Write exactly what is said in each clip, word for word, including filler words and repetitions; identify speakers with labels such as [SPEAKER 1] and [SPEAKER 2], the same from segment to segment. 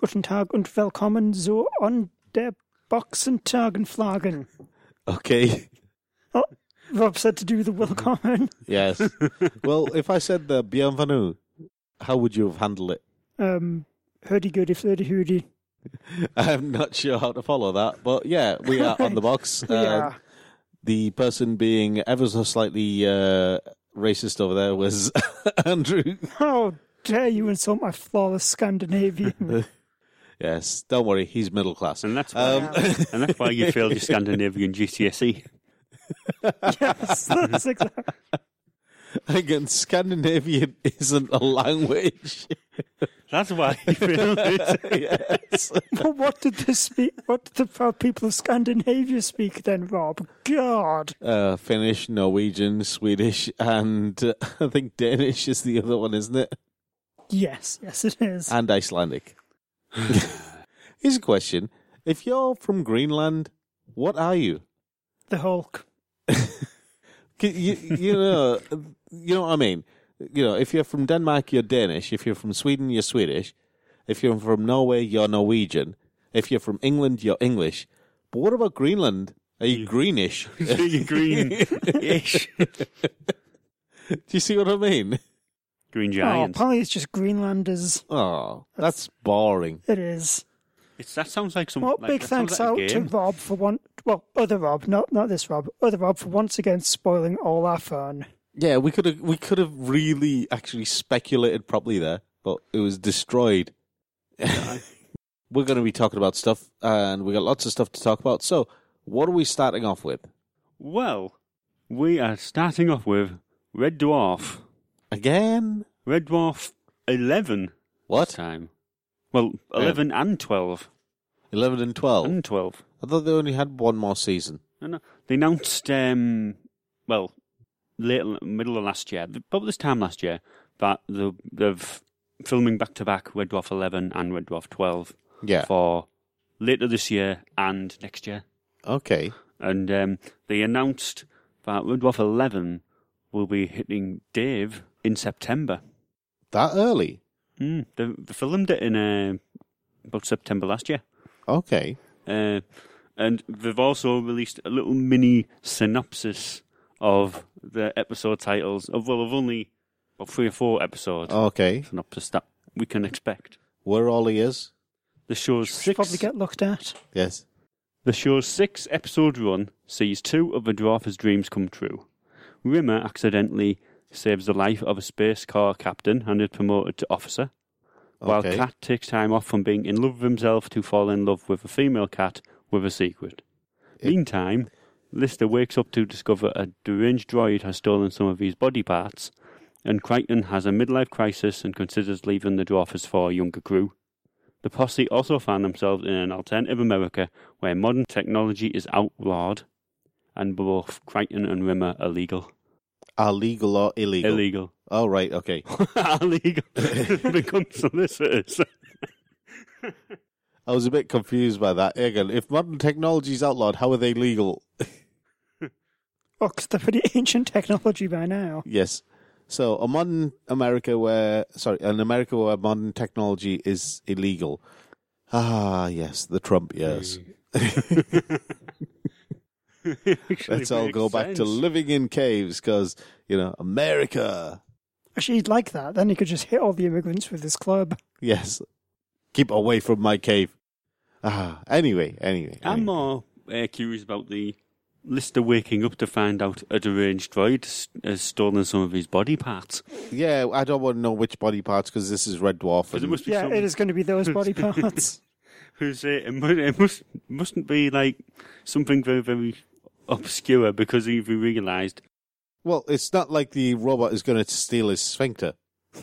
[SPEAKER 1] Guten Tag und willkommen so on der Boxentagenflagen.
[SPEAKER 2] Okay.
[SPEAKER 1] Oh, Rob said to do the willkommen.
[SPEAKER 2] Yes. Well, if I said the bienvenue, how would you have handled it?
[SPEAKER 1] Um, hurdy-gurdy, flirty-hurdy.
[SPEAKER 2] I'm not sure how to follow that, but yeah, we are on the box.
[SPEAKER 1] We
[SPEAKER 2] Um,
[SPEAKER 1] are.
[SPEAKER 2] The person being ever so slightly uh, racist over there was Andrew.
[SPEAKER 1] How dare you insult my flawless Scandinavian?
[SPEAKER 2] Yes, don't worry, he's middle class.
[SPEAKER 3] And that's why,
[SPEAKER 2] Um,
[SPEAKER 3] and that's why you failed your Scandinavian G C S E.
[SPEAKER 1] Yes, that's exactly.
[SPEAKER 2] Again, Scandinavian isn't a language.
[SPEAKER 3] That's why you failed it.
[SPEAKER 2] Yes.
[SPEAKER 1] But what did the speak? What did the proud people of Scandinavia speak then, Rob? God.
[SPEAKER 2] Uh, Finnish, Norwegian, Swedish, and uh, I think Danish is the other one, isn't it?
[SPEAKER 1] Yes, yes, it is.
[SPEAKER 2] And Icelandic. Here's a question. If you're from Greenland, what are you?
[SPEAKER 1] The Hulk.
[SPEAKER 2] You, you know, you know what I mean? You know, if you're from Denmark, you're Danish. If you're from Sweden, you're Swedish. If you're from Norway, you're Norwegian. If you're from England, you're English. But what about Greenland? Are you greenish?
[SPEAKER 3] You're green-ish.
[SPEAKER 2] Do you see what I mean?
[SPEAKER 3] Green
[SPEAKER 1] Oh,
[SPEAKER 3] giant.
[SPEAKER 1] apparently it's just Greenlanders.
[SPEAKER 2] Oh, that's boring.
[SPEAKER 1] It is.
[SPEAKER 3] It's, that sounds like some.
[SPEAKER 1] Well,
[SPEAKER 3] like,
[SPEAKER 1] big
[SPEAKER 3] that sounds
[SPEAKER 1] thanks
[SPEAKER 3] like a
[SPEAKER 1] out to
[SPEAKER 3] game.
[SPEAKER 1] Rob for one. Well, other Rob, not not this Rob. Other Rob for once again spoiling all our fun.
[SPEAKER 2] Yeah, we could have we could have really actually speculated properly there, but it was destroyed. We're going to be talking about stuff, and we got lots of stuff to talk about. So, what are we starting off with?
[SPEAKER 3] Well, we are starting off with Red Dwarf.
[SPEAKER 2] Again?
[SPEAKER 3] Red Dwarf eleven.
[SPEAKER 2] What?
[SPEAKER 3] This time. Well, eleven and twelve.
[SPEAKER 2] Eleven and twelve.
[SPEAKER 3] And twelve.
[SPEAKER 2] I thought they only had one more season.
[SPEAKER 3] No, no. They announced, um, well, late, middle of last year, about this time last year, that the, they've filming back-to-back Red Dwarf eleven and Red Dwarf twelve
[SPEAKER 2] Yeah.
[SPEAKER 3] for later this year and next year.
[SPEAKER 2] Okay.
[SPEAKER 3] And um, they announced that Red Dwarf eleven will be hitting Dave in September.
[SPEAKER 2] That early?
[SPEAKER 3] Mm, they, they filmed it in uh, about September last year.
[SPEAKER 2] Okay.
[SPEAKER 3] Uh, and they've also released a little mini synopsis of the episode titles. Of, well, of only about three or four episodes.
[SPEAKER 2] Okay.
[SPEAKER 3] Synopsis that we can expect.
[SPEAKER 2] We're all ears?
[SPEAKER 3] The show's
[SPEAKER 1] Should
[SPEAKER 3] six.
[SPEAKER 1] probably get looked at.
[SPEAKER 2] Yes.
[SPEAKER 3] The show's six-episode run sees two of the dwarf's dreams come true. Rimmer accidentally saves the life of a space corps captain and is promoted to officer, while
[SPEAKER 2] Okay.
[SPEAKER 3] Cat takes time off from being in love with himself to fall in love with a female cat with a secret.
[SPEAKER 2] It-
[SPEAKER 3] Meantime, Lister wakes up to discover a deranged droid has stolen some of his body parts, and Crichton has a midlife crisis and considers leaving the dwarfs for a younger crew. The posse also find themselves in an alternative America where modern technology is outlawed, and both Crichton and Rimmer are legal.
[SPEAKER 2] Are legal or illegal?
[SPEAKER 3] Illegal.
[SPEAKER 2] Oh, right, okay.
[SPEAKER 3] Illegal. Become solicitors.
[SPEAKER 2] I was a bit confused by that. Again, if modern technology is outlawed, how are they legal?
[SPEAKER 1] Oh, 'cause they're pretty ancient technology by now.
[SPEAKER 2] Yes. So a modern America where, sorry, an America where modern technology is illegal. Ah, yes, the Trump years. Let's all go back to living in caves because, you know, America.
[SPEAKER 1] Actually, he'd like that. Then he could just hit all the immigrants with his club.
[SPEAKER 2] Yes. Keep away from my cave. Ah, anyway, anyway.
[SPEAKER 3] I'm
[SPEAKER 2] anyway.
[SPEAKER 3] more uh, curious about the Lister waking up to find out a deranged droid s- has stolen some of his body parts.
[SPEAKER 2] Yeah, I don't want to know which body parts because this is Red Dwarf.
[SPEAKER 3] Because it
[SPEAKER 2] And,
[SPEAKER 3] must be
[SPEAKER 1] Yeah,
[SPEAKER 3] some,
[SPEAKER 1] it is going to be those body parts.
[SPEAKER 3] who's uh, it, mu- it must mustn't be like something very very obscure because he realised.
[SPEAKER 2] well, it's not like the robot is going to steal his sphincter.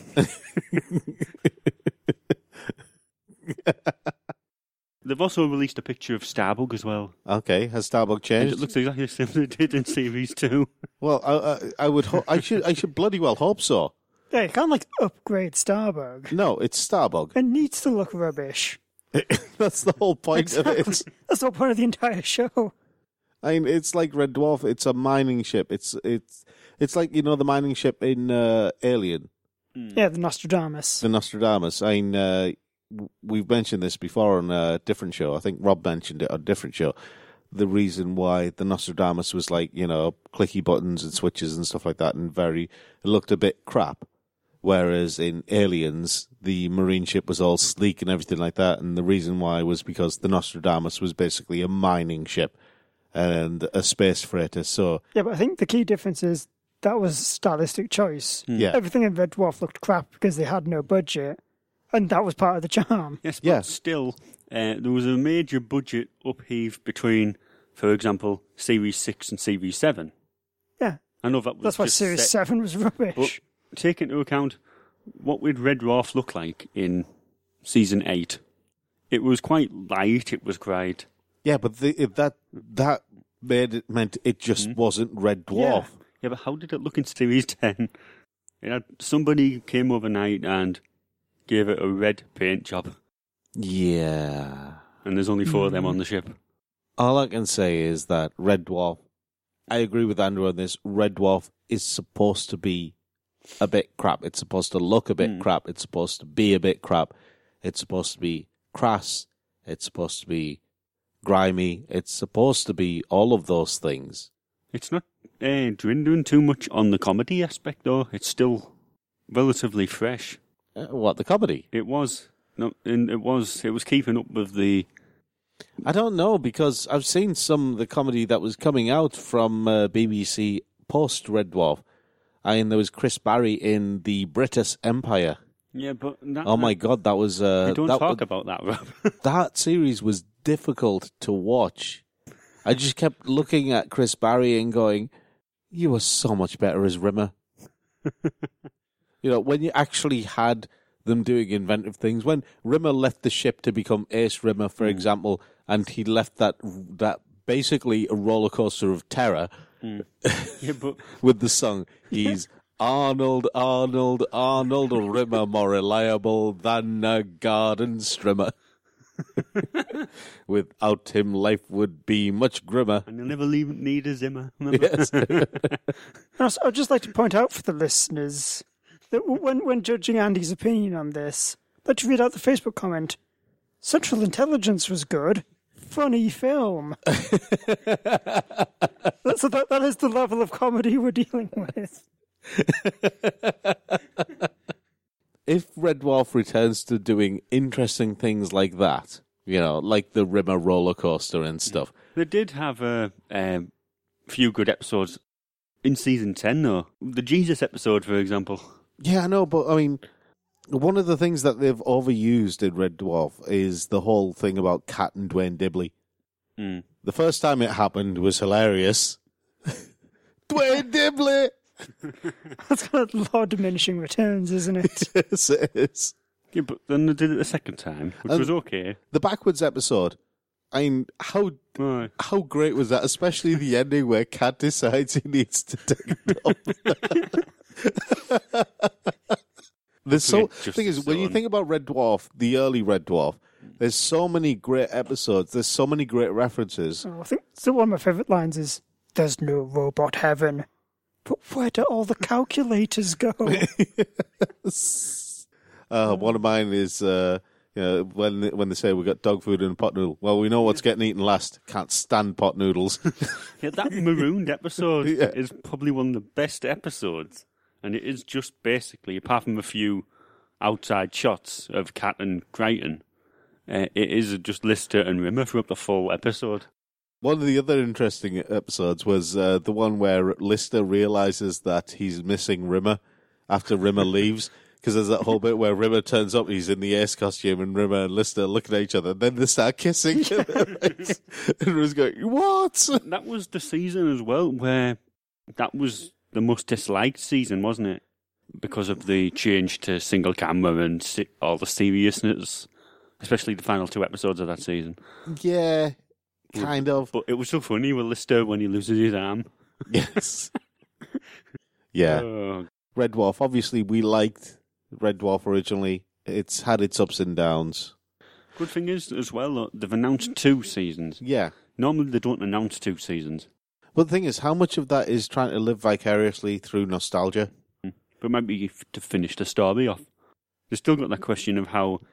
[SPEAKER 3] They've also released a picture of Starbug as well.
[SPEAKER 2] Okay, has Starbug
[SPEAKER 3] And
[SPEAKER 2] changed?
[SPEAKER 3] it looks exactly the same as it did in Series two.
[SPEAKER 2] Well, I, I, I would. Ho- I should. I should bloody well hope so.
[SPEAKER 1] Yeah, you can't like upgrade Starbug.
[SPEAKER 2] No, it's Starbug.
[SPEAKER 1] It needs to look rubbish.
[SPEAKER 2] That's the whole point of
[SPEAKER 1] Exactly.
[SPEAKER 2] it.
[SPEAKER 1] That's the whole point of the entire show.
[SPEAKER 2] I mean, it's like Red Dwarf. It's a mining ship. It's it's it's like, you know, the mining ship in uh, Alien,
[SPEAKER 1] Yeah, the Nostradamus.
[SPEAKER 2] the Nostradamus. I mean, uh, we've mentioned this before on a different show. I think Rob mentioned it on a different show. The reason why the Nostradamus was like, you know, clicky buttons and switches and stuff like that, and very, it looked a bit crap. Whereas in Aliens, the marine ship was all sleek and everything like that, and the reason why was because the Nostradamus was basically a mining ship and a space freighter. So
[SPEAKER 1] yeah, but I think the key difference is that was a stylistic choice.
[SPEAKER 2] Mm. Yeah.
[SPEAKER 1] Everything in Red Dwarf looked crap because they had no budget, and that was part of the charm.
[SPEAKER 3] Yes, but
[SPEAKER 2] Yeah.
[SPEAKER 3] still, uh, there was a major budget upheave between, for example, Series six and Series seven.
[SPEAKER 1] Yeah.
[SPEAKER 3] I know that was
[SPEAKER 1] That's why
[SPEAKER 3] just
[SPEAKER 1] Series
[SPEAKER 3] set,
[SPEAKER 1] seven was rubbish.
[SPEAKER 3] But take into account what would Red Dwarf look like in Season eight. It was quite light, it was quite...
[SPEAKER 2] yeah, but the, if that that made it meant it just
[SPEAKER 3] Mm.
[SPEAKER 2] wasn't Red Dwarf.
[SPEAKER 3] Yeah. yeah, but how did it look in Series ten? It had, somebody came overnight and gave it a red paint job,
[SPEAKER 2] Yeah.
[SPEAKER 3] and there's only four of them
[SPEAKER 1] Mm.
[SPEAKER 3] on the ship.
[SPEAKER 2] All I can say is that Red Dwarf, I agree with Andrew on this, Red Dwarf is supposed to be a bit crap. It's supposed to look a bit
[SPEAKER 3] Mm.
[SPEAKER 2] crap. It's supposed to be a bit crap. It's supposed to be crass. It's supposed to be grimy. It's supposed to be all of those things.
[SPEAKER 3] It's not uh, doing too much on the comedy aspect, though. It's still relatively fresh.
[SPEAKER 2] Uh, what, the comedy?
[SPEAKER 3] It was no, and it was it was keeping up with the.
[SPEAKER 2] I don't know, because I've seen some of the comedy that was coming out from uh, B B C post Red Dwarf. I mean, there was Chris Barry in the British Empire.
[SPEAKER 3] Yeah, but that,
[SPEAKER 2] Oh my God, that was uh,
[SPEAKER 3] we don't
[SPEAKER 2] that
[SPEAKER 3] talk
[SPEAKER 2] was,
[SPEAKER 3] about that, Rob.
[SPEAKER 2] that series was difficult to watch. I just kept looking at Chris Barry and going, "You were so much better as Rimmer." You know, when you actually had them doing inventive things. When Rimmer left the ship to become Ace Rimmer, for
[SPEAKER 3] Mm.
[SPEAKER 2] example, and he left that that basically a roller coaster of terror
[SPEAKER 3] Mm. Yeah, but
[SPEAKER 2] with the song, he's Arnold, Arnold, Arnold, Rimmer more reliable than a garden strimmer. Without him, life would be much grimmer.
[SPEAKER 3] and you'll never leave, need a Zimmer. Remember?
[SPEAKER 2] Yes.
[SPEAKER 1] Also, I'd just like to point out for the listeners that w- when, when judging Andy's opinion on this, let's read out the Facebook comment. Central Intelligence was good. Funny film. That's, so that, that is the level of comedy we're dealing with.
[SPEAKER 2] If Red Dwarf returns to doing interesting things like that, you know, like the Rimmer roller coaster and stuff.
[SPEAKER 3] They did have a um, few good episodes in season ten, though. The Jesus episode, for example.
[SPEAKER 2] Yeah, I know, but I mean, one of the things that they've overused in Red Dwarf is the whole thing about Kat and Dwayne Dibley.
[SPEAKER 3] Mm.
[SPEAKER 2] The first time it happened was hilarious. Dwayne Dibley!
[SPEAKER 1] That's kind of law diminishing returns, isn't it?
[SPEAKER 2] Yes, it is.
[SPEAKER 3] Yeah, but then they did it the second time, which
[SPEAKER 2] Um,
[SPEAKER 3] was okay.
[SPEAKER 2] The backwards episode. I mean, how
[SPEAKER 3] Right.
[SPEAKER 2] how great was that? Especially the ending where Kat decides he needs to take it off. There's so
[SPEAKER 3] Forget
[SPEAKER 2] the thing is,
[SPEAKER 3] Justice
[SPEAKER 2] when you
[SPEAKER 3] Zone.
[SPEAKER 2] think about Red Dwarf, the early Red Dwarf, there's so many great episodes. There's so many great references.
[SPEAKER 1] Oh, I think so one of my favourite lines is, "There's no robot heaven. But where do all the calculators go?"
[SPEAKER 2] Uh, one of mine is uh, you know, when when they say we got dog food and a pot noodle. Well, we know what's getting eaten last. Can't stand pot noodles.
[SPEAKER 3] Yeah, that marooned episode
[SPEAKER 2] Yeah.
[SPEAKER 3] is probably one of the best episodes. And it is just basically, apart from a few outside shots of Kat and Crichton, uh, it is just Lister and Rimmer throughout the full episode.
[SPEAKER 2] One of the other interesting episodes was uh, the one where Lister realizes that he's missing Rimmer after Rimmer leaves. Because there's that whole bit where Rimmer turns up, he's in the Ace costume, and Rimmer and Lister are looking at each other, and then they start kissing. And Rimmer's going, "What?"
[SPEAKER 3] That was the season as well where that was the most disliked season, wasn't it? Because of the change to single camera and si- all the seriousness, especially the final two episodes of that season.
[SPEAKER 2] Yeah, kind of.
[SPEAKER 3] But it was so funny with Lister when he loses his arm.
[SPEAKER 2] Yes. Yeah.
[SPEAKER 3] Oh,
[SPEAKER 2] Red Dwarf, obviously we liked Red Dwarf originally. It's had its ups and downs.
[SPEAKER 3] good thing is, as well, look, they've announced two seasons.
[SPEAKER 2] Yeah.
[SPEAKER 3] Normally they don't announce two seasons.
[SPEAKER 2] But the thing is, how much of that is trying to live vicariously through nostalgia?
[SPEAKER 3] But maybe f- to finish the story off. They've still got that question of how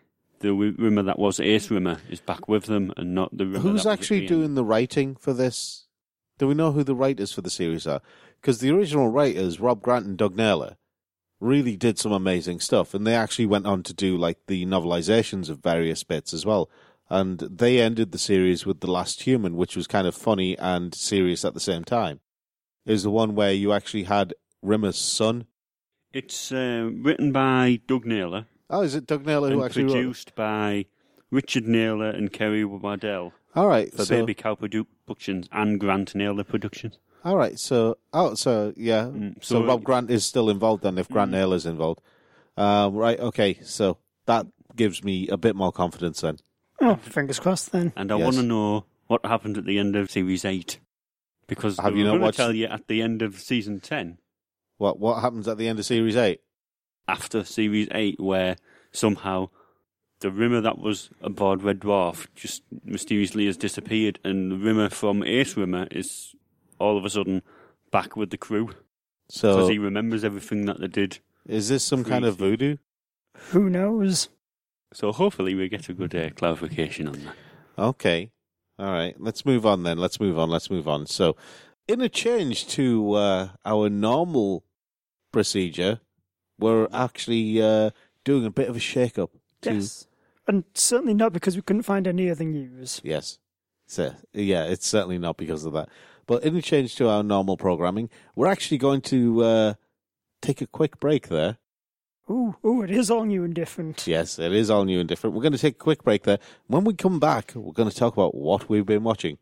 [SPEAKER 3] the Rimmer that was Ace Rimmer is back with them, and not the Rimmer.
[SPEAKER 2] Who's
[SPEAKER 3] that was
[SPEAKER 2] actually
[SPEAKER 3] at the end.
[SPEAKER 2] doing the writing for this? Do we know who the writers for the series are? Because the original writers, Rob Grant and Doug Naylor, really did some amazing stuff, and they actually went on to do like the novelizations of various bits as well. And they ended the series with The Last Human, which was kind of funny and serious at the same time. It was the one where you actually had Rimmer's son.
[SPEAKER 3] It's uh, written by Doug Naylor.
[SPEAKER 2] Oh, is it Doug Naylor who
[SPEAKER 3] and
[SPEAKER 2] actually wrote it?
[SPEAKER 3] produced by Richard Naylor and Kerry Waddell
[SPEAKER 2] All right,
[SPEAKER 3] for
[SPEAKER 2] so
[SPEAKER 3] Baby Cow Productions and Grant Naylor Productions.
[SPEAKER 2] all right, so oh, so yeah,
[SPEAKER 3] Mm,
[SPEAKER 2] so,
[SPEAKER 3] so-
[SPEAKER 2] Rob Grant is still involved then. If Grant
[SPEAKER 3] Mm.
[SPEAKER 2] Naylor's involved, um, right? Okay, so that gives me a bit more confidence then.
[SPEAKER 1] Oh, fingers crossed then.
[SPEAKER 3] And I
[SPEAKER 2] Yes.
[SPEAKER 3] want to know what happened at the end of Series eight. Because
[SPEAKER 2] Have
[SPEAKER 3] they
[SPEAKER 2] you
[SPEAKER 3] were
[SPEAKER 2] not
[SPEAKER 3] going to
[SPEAKER 2] watched-
[SPEAKER 3] tell you at the end of Season ten,
[SPEAKER 2] What what happens at the end of series eight?
[SPEAKER 3] after Series eight, where somehow the Rimmer that was aboard Red Dwarf just mysteriously has disappeared, and the Rimmer from Ace Rimmer is all of a sudden back with the crew. Because
[SPEAKER 2] So
[SPEAKER 3] he remembers everything that they did.
[SPEAKER 2] is this some kind of voodoo?
[SPEAKER 1] Who knows?
[SPEAKER 3] So hopefully we get a good uh, clarification on that.
[SPEAKER 2] Okay, all right. Let's move on then. Let's move on. Let's move on. So, in a change to uh, our normal procedure, we're actually uh, doing a bit of a shake-up. To,
[SPEAKER 1] Yes. And certainly not because we couldn't find any other news.
[SPEAKER 2] Yes. So, yeah, it's certainly not because of that. But in a change to our normal programming, we're actually going to uh, take a quick break there.
[SPEAKER 1] Ooh, ooh, it is all new and different.
[SPEAKER 2] Yes, it is all new and different. We're going to take a quick break there. When we come back, we're going to talk about what we've been watching.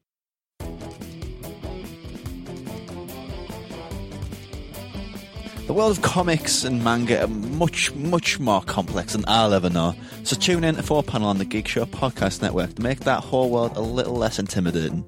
[SPEAKER 4] The world of comics and manga are much, much more complex than I'll ever know. So tune in to Four Panel on the Geek Show Podcast Network to make that whole world a little less intimidating.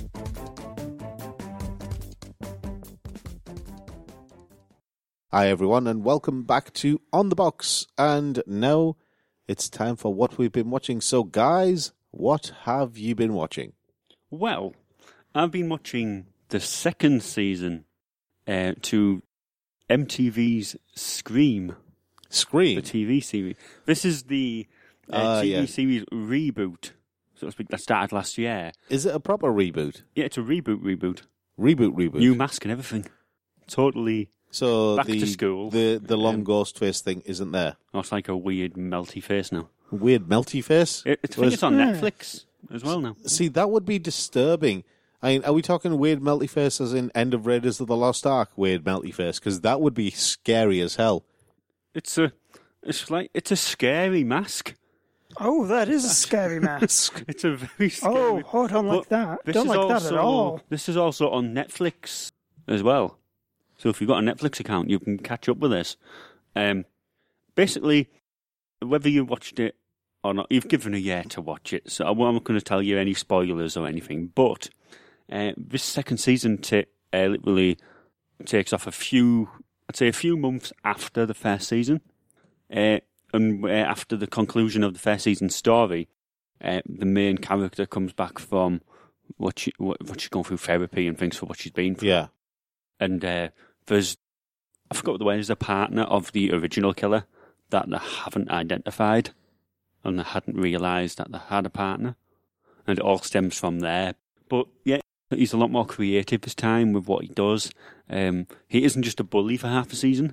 [SPEAKER 2] Hi, everyone, and welcome back to On the Box. And now it's time for what we've been watching. So, guys, what have you been watching?
[SPEAKER 3] Well, I've been watching the second season uh, to M T V's Scream,
[SPEAKER 2] Scream.
[SPEAKER 3] the T V series. This is the uh,
[SPEAKER 2] Ah,
[SPEAKER 3] T V
[SPEAKER 2] yeah.
[SPEAKER 3] series reboot, so to speak, that started last year.
[SPEAKER 2] Is it a proper reboot?
[SPEAKER 3] Yeah, it's a reboot reboot.
[SPEAKER 2] Reboot, reboot.
[SPEAKER 3] New mask and everything. Totally.
[SPEAKER 2] so
[SPEAKER 3] back
[SPEAKER 2] the,
[SPEAKER 3] to school.
[SPEAKER 2] The, the long
[SPEAKER 3] Um,
[SPEAKER 2] ghost face thing isn't there.
[SPEAKER 3] Oh, it's like a weird melty face now.
[SPEAKER 2] Weird melty face?
[SPEAKER 3] It, it's, I think
[SPEAKER 2] Whereas-
[SPEAKER 3] it's on
[SPEAKER 1] Yeah.
[SPEAKER 3] Netflix as well now.
[SPEAKER 2] See, that would be disturbing. I mean, are we talking weird melty face as in End of Raiders of the Lost Ark weird melty face? Because that would be scary as hell.
[SPEAKER 3] It's a, it's like it's a scary mask.
[SPEAKER 1] Oh, that is a scary mask.
[SPEAKER 3] It's a very scary.
[SPEAKER 1] Oh, hold on like
[SPEAKER 3] But
[SPEAKER 1] that.
[SPEAKER 3] this
[SPEAKER 1] Don't
[SPEAKER 3] is
[SPEAKER 1] like that at
[SPEAKER 3] also-
[SPEAKER 1] all.
[SPEAKER 3] This is also on Netflix as well. So if you've got a Netflix account, you can catch up with this. Um, basically, whether you watched it or not, you've given a year to watch it. So I'm not going to tell you any spoilers or anything. But uh, this second season t- uh, literally takes off a few, I'd say a few months after the first season. Uh, and uh, after the conclusion of the first season story, uh, the main character comes back from what, she, what, what she's going through therapy and things for what she's been through.
[SPEAKER 2] Yeah.
[SPEAKER 3] And uh, there's, I forgot what the word, there's a partner of the original killer that they haven't identified and they hadn't realised that they had a partner. And it all stems from there. But yeah, he's a lot more creative this time with what he does. Um, he isn't just a bully for half a season.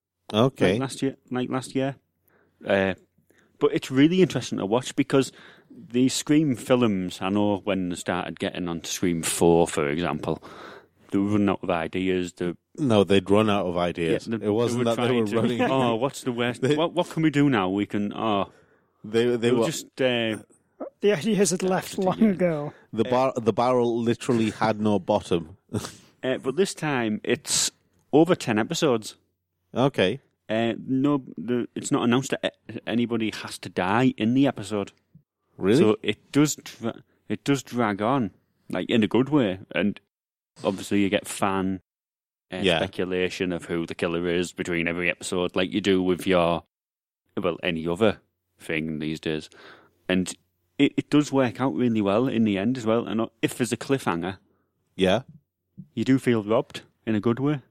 [SPEAKER 2] Okay.
[SPEAKER 3] Like last year. Like last year. Uh, but it's really interesting to watch because the Scream films, I know when they started getting onto Scream four, for example, they were running out of ideas. They,
[SPEAKER 2] No, they'd run out of ideas.
[SPEAKER 3] Yeah, they-
[SPEAKER 2] it wasn't
[SPEAKER 3] they were
[SPEAKER 2] that they were
[SPEAKER 3] trying to-
[SPEAKER 2] running.
[SPEAKER 3] Oh, what's the worst?
[SPEAKER 2] They-
[SPEAKER 3] what, what can we do now? We can. Oh,
[SPEAKER 2] They they
[SPEAKER 3] they
[SPEAKER 2] were
[SPEAKER 3] just. Uh,
[SPEAKER 1] The ideas had left long
[SPEAKER 3] yeah.
[SPEAKER 1] ago.
[SPEAKER 2] the bar the barrel literally had no bottom.
[SPEAKER 3] uh, but this time it's over ten episodes.
[SPEAKER 2] Okay.
[SPEAKER 3] Uh, no, the, it's not announced that a- anybody has to die in the episode.
[SPEAKER 2] Really?
[SPEAKER 3] So it does. Dra- it does drag on, like in a good way, and obviously you get fan uh,
[SPEAKER 2] Yeah.
[SPEAKER 3] speculation of who the killer is between every episode, like you do with your well any other thing these days, and it, it does work out really well in the end as well. And if there's a cliffhanger,
[SPEAKER 2] yeah.
[SPEAKER 3] you do feel robbed in a good way.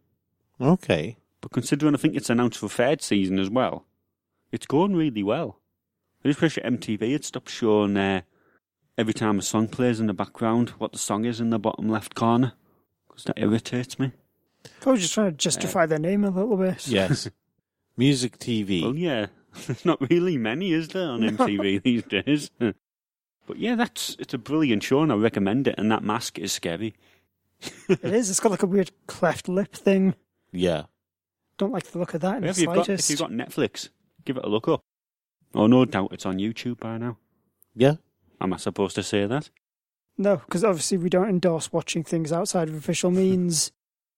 [SPEAKER 2] Okay.
[SPEAKER 3] But considering I think it's announced for third season as well, it's going really well. I just wish at M T V it stopped showing uh, every time a song plays in the background what the song is in the bottom left corner, because that irritates me.
[SPEAKER 1] Probably just trying to justify their name a little bit.
[SPEAKER 2] Yes. Music T V.
[SPEAKER 3] Well, yeah, there's not really many, is there, on M T V these days? But yeah, that's it's a brilliant show, and I recommend it. And that mask is scary.
[SPEAKER 1] It is. It's got like a weird cleft lip thing.
[SPEAKER 2] Yeah.
[SPEAKER 1] Don't like the look of that in
[SPEAKER 3] Yeah,
[SPEAKER 1] the
[SPEAKER 3] if, you've got,
[SPEAKER 1] slightest.
[SPEAKER 3] if you've got Netflix, give it a look up. Oh, no doubt it's on YouTube by now.
[SPEAKER 2] Yeah.
[SPEAKER 3] Am I supposed to say that?
[SPEAKER 1] No, because obviously we don't endorse watching things outside of official means.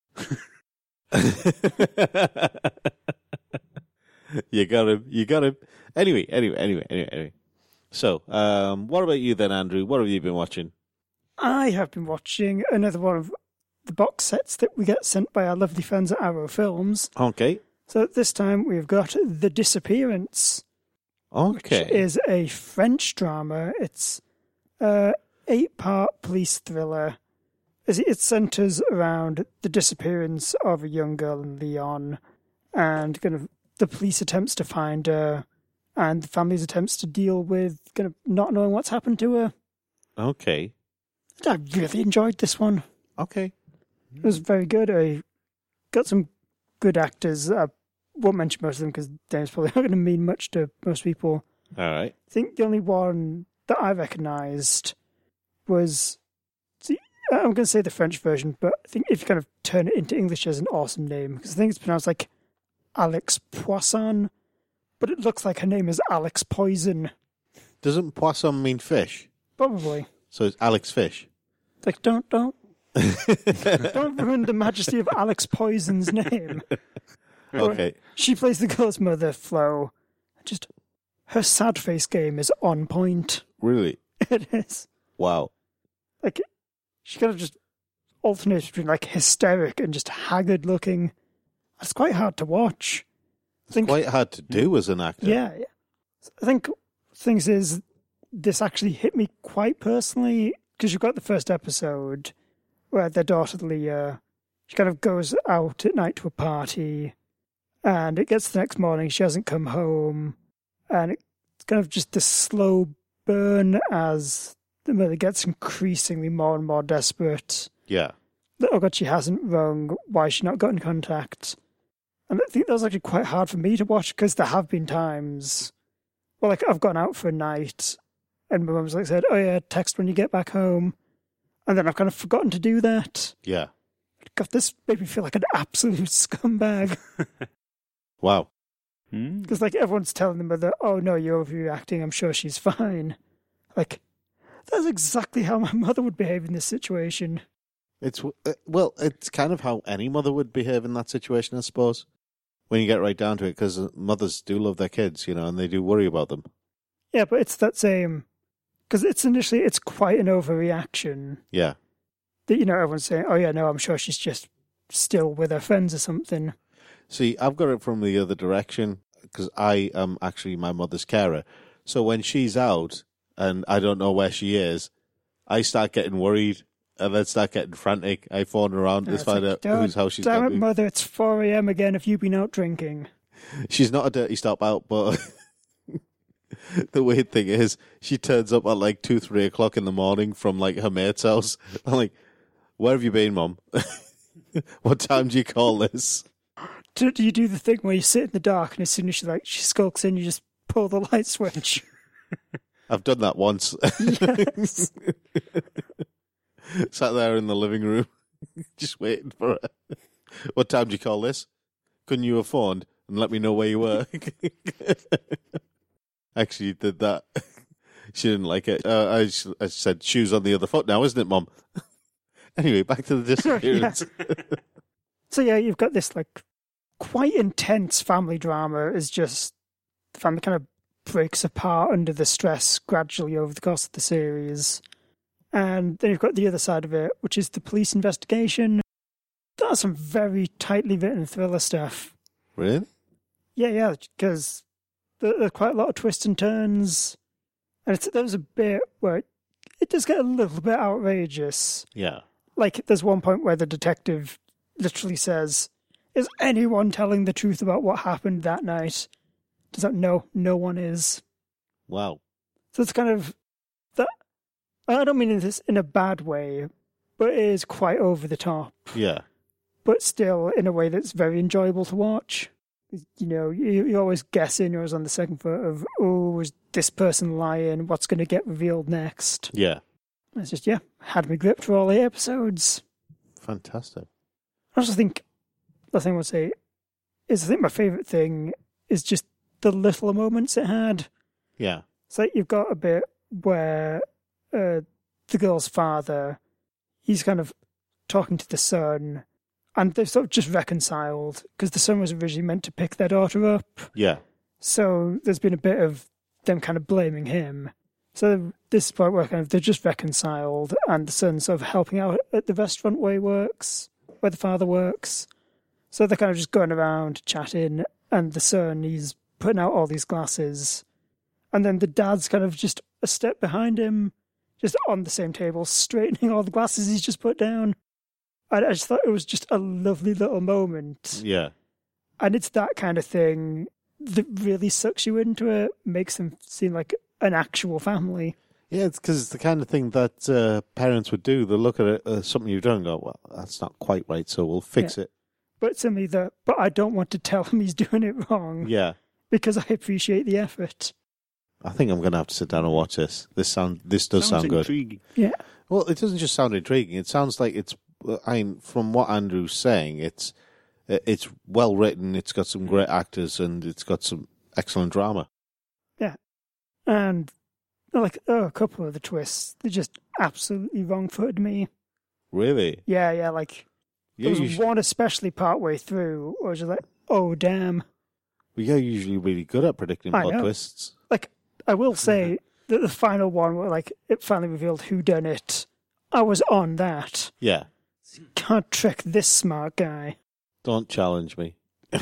[SPEAKER 2] You got him. You got him. Anyway, anyway, anyway, anyway, anyway. So, um, what about you then, Andrew? What have you been watching?
[SPEAKER 1] I have been watching another one of the box sets that we get sent by our lovely friends at Arrow Films.
[SPEAKER 2] Okay.
[SPEAKER 1] So this time we've got The Disappearance,
[SPEAKER 2] Okay.
[SPEAKER 1] which is a French drama. It's an eight-part police thriller. It centres around the disappearance of a young girl in Lyon and kind of the police attempts to find her and the family's attempts to deal with kind of not knowing what's happened to her.
[SPEAKER 2] Okay.
[SPEAKER 1] I really enjoyed this one.
[SPEAKER 2] Okay.
[SPEAKER 1] It was very good. I got some good actors. I won't mention most of them because they're probably not going to mean much to most people.
[SPEAKER 2] All right.
[SPEAKER 1] I think the only one that I recognised was... See, I'm going to say the French version, but I think if you kind of turn it into English as an awesome name, because I think it's pronounced like Alex Poisson, but it looks like her name is Alex Poison.
[SPEAKER 2] Doesn't poisson mean fish?
[SPEAKER 1] Probably.
[SPEAKER 2] So it's Alex Fish.
[SPEAKER 1] Like, don't, don't. Don't ruin the majesty of Alex Poison's name.
[SPEAKER 2] Okay.
[SPEAKER 1] She plays the girl's mother, Flo. Just, her sad face game is on point.
[SPEAKER 2] Really?
[SPEAKER 1] It is.
[SPEAKER 2] Wow.
[SPEAKER 1] Like, she kind of just alternates between, like, hysteric and just haggard looking. It's quite hard to watch. I think,
[SPEAKER 2] Quite hard to do as an actor.
[SPEAKER 1] yeah, yeah. I think things is, this actually hit me quite personally, because you've got the first episode where their daughter Leah, she kind of goes out at night to a party, and it gets the next morning, she hasn't come home, and it's kind of just this slow burn as the mother gets increasingly more and more desperate.
[SPEAKER 2] Yeah.
[SPEAKER 1] That, oh God, she hasn't rung, why has she not got in contact? And I think that was actually quite hard for me to watch, because there have been times, well, like, I've gone out for a night, and my mum's like said, oh yeah, text when you get back home. And then I've kind of forgotten to do that.
[SPEAKER 2] Yeah.
[SPEAKER 1] God, this made me feel like an absolute scumbag.
[SPEAKER 2] Wow.
[SPEAKER 3] Hmm?
[SPEAKER 1] Because, like, everyone's telling the mother, oh no, you're overreacting, I'm sure she's fine. Like, that's exactly how my mother would behave in this situation.
[SPEAKER 2] It's uh, well, it's kind of how any mother would behave in that situation, I suppose. When you get right down to it, because mothers do love their kids, you know, and they do worry about them.
[SPEAKER 1] Yeah, but it's that same... Because it's initially, it's quite an overreaction.
[SPEAKER 2] Yeah.
[SPEAKER 1] That, you know, everyone's saying, oh yeah, no, I'm sure she's just still with her friends or something.
[SPEAKER 2] See, I've got it from the other direction, because I am actually my mother's carer. So when she's out, and I don't know where she is, I start getting worried, and then start getting frantic. I phone around to
[SPEAKER 1] It's
[SPEAKER 2] find
[SPEAKER 1] like,
[SPEAKER 2] out who's how she's
[SPEAKER 1] damn it,
[SPEAKER 2] got me.
[SPEAKER 1] mother, it's four a.m. again, have you been out drinking?
[SPEAKER 2] She's not a dirty stop out, but the weird thing is, she turns up at like two, three o'clock in the morning from like her mate's house. I'm like, where have you been, Mum? What time do you call this?
[SPEAKER 1] Do, do you do the thing where you sit in the dark and as soon as she like she skulks in, you just pull the light switch?
[SPEAKER 2] I've done that once.
[SPEAKER 1] Yes.
[SPEAKER 2] Sat there in the living room, just waiting for her. What time do you call this? Couldn't you have phoned and let me know where you were? Actually, did that. She didn't like it. Uh, I, I said, shoes on the other foot now, isn't it, Mum? Anyway, back to the disappearance.
[SPEAKER 1] So yeah, you've got this like quite intense family drama. Is just the family kind of breaks apart under the stress gradually over the course of the series, and then you've got the other side of it, which is the police investigation. That's some very tightly written thriller stuff.
[SPEAKER 2] Really?
[SPEAKER 1] Yeah, yeah, because there, there are quite a lot of twists and turns, and it's, there was a bit where it, it does get a little bit outrageous.
[SPEAKER 2] Yeah.
[SPEAKER 1] Like, there's one point where the detective literally says, is anyone telling the truth about what happened that night? Does that no, no one is.
[SPEAKER 2] Wow.
[SPEAKER 1] So it's kind of that. I don't mean this in a bad way, but it is quite over the top.
[SPEAKER 2] Yeah.
[SPEAKER 1] But still in a way that's very enjoyable to watch. You know, you, you're always guessing, you're always on the second foot of, oh, is this person lying? What's going to get revealed next?
[SPEAKER 2] Yeah.
[SPEAKER 1] It's just, yeah, had me gripped for all the episodes.
[SPEAKER 2] Fantastic.
[SPEAKER 1] I also think, the thing I would say, is I think my favourite thing is just the little moments it had.
[SPEAKER 2] Yeah.
[SPEAKER 1] It's like you've got a bit where uh, the girl's father, he's kind of talking to the son, and they've sort of just reconciled, because the son was originally meant to pick their daughter up.
[SPEAKER 2] Yeah.
[SPEAKER 1] So there's been a bit of them kind of blaming him. So this is part where kind of they're just reconciled, and the son's sort of helping out at the restaurant where he works, where the father works. So they're kind of just going around chatting, and the son, he's putting out all these glasses. And then the dad's kind of just a step behind him, just on the same table, straightening all the glasses he's just put down. And I just thought it was just a lovely little moment.
[SPEAKER 2] Yeah.
[SPEAKER 1] And it's that kind of thing that really sucks you into it, makes them seem like an actual family.
[SPEAKER 2] Yeah, it's because it's the kind of thing that uh, parents would do. They'll look at it, uh, something you've done and go, well, that's not quite right, so we'll fix
[SPEAKER 1] Yeah.
[SPEAKER 2] it.
[SPEAKER 1] But simply the, but I don't want to tell him he's doing it wrong.
[SPEAKER 2] Yeah.
[SPEAKER 1] Because I appreciate the effort.
[SPEAKER 2] I think I'm going to have to sit down and watch this. This sound, this does
[SPEAKER 3] Sounds
[SPEAKER 2] sound good.
[SPEAKER 3] intriguing.
[SPEAKER 1] Yeah.
[SPEAKER 2] Well, it doesn't just sound intriguing. It sounds like it's, I mean, from what Andrew's saying, it's it's well written, it's got some great actors, and it's got some excellent drama.
[SPEAKER 1] Yeah. And like oh, a couple of the twists, they just absolutely wrong-footed me.
[SPEAKER 2] Really?
[SPEAKER 1] Yeah, yeah, like
[SPEAKER 2] Yeah,
[SPEAKER 1] there was
[SPEAKER 2] you
[SPEAKER 1] one especially partway through where I was just like, oh, damn.
[SPEAKER 2] well, you're usually really good at predicting
[SPEAKER 1] I
[SPEAKER 2] plot
[SPEAKER 1] know.
[SPEAKER 2] twists.
[SPEAKER 1] Like, I will say that the final one where like it finally revealed who done it, I was on that.
[SPEAKER 2] Yeah.
[SPEAKER 1] Can't trick this smart guy.
[SPEAKER 2] Don't challenge me.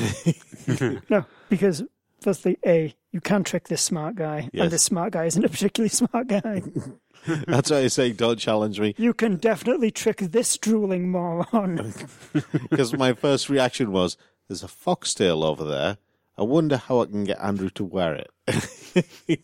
[SPEAKER 1] No, because firstly, A, you can trick this smart guy,
[SPEAKER 2] Yes.
[SPEAKER 1] and this smart guy isn't a particularly smart guy.
[SPEAKER 2] That's why I say don't challenge me.
[SPEAKER 1] You can definitely trick this drooling moron.
[SPEAKER 2] Because my first reaction was, there's a foxtail over there. I wonder how I can get Andrew to wear it.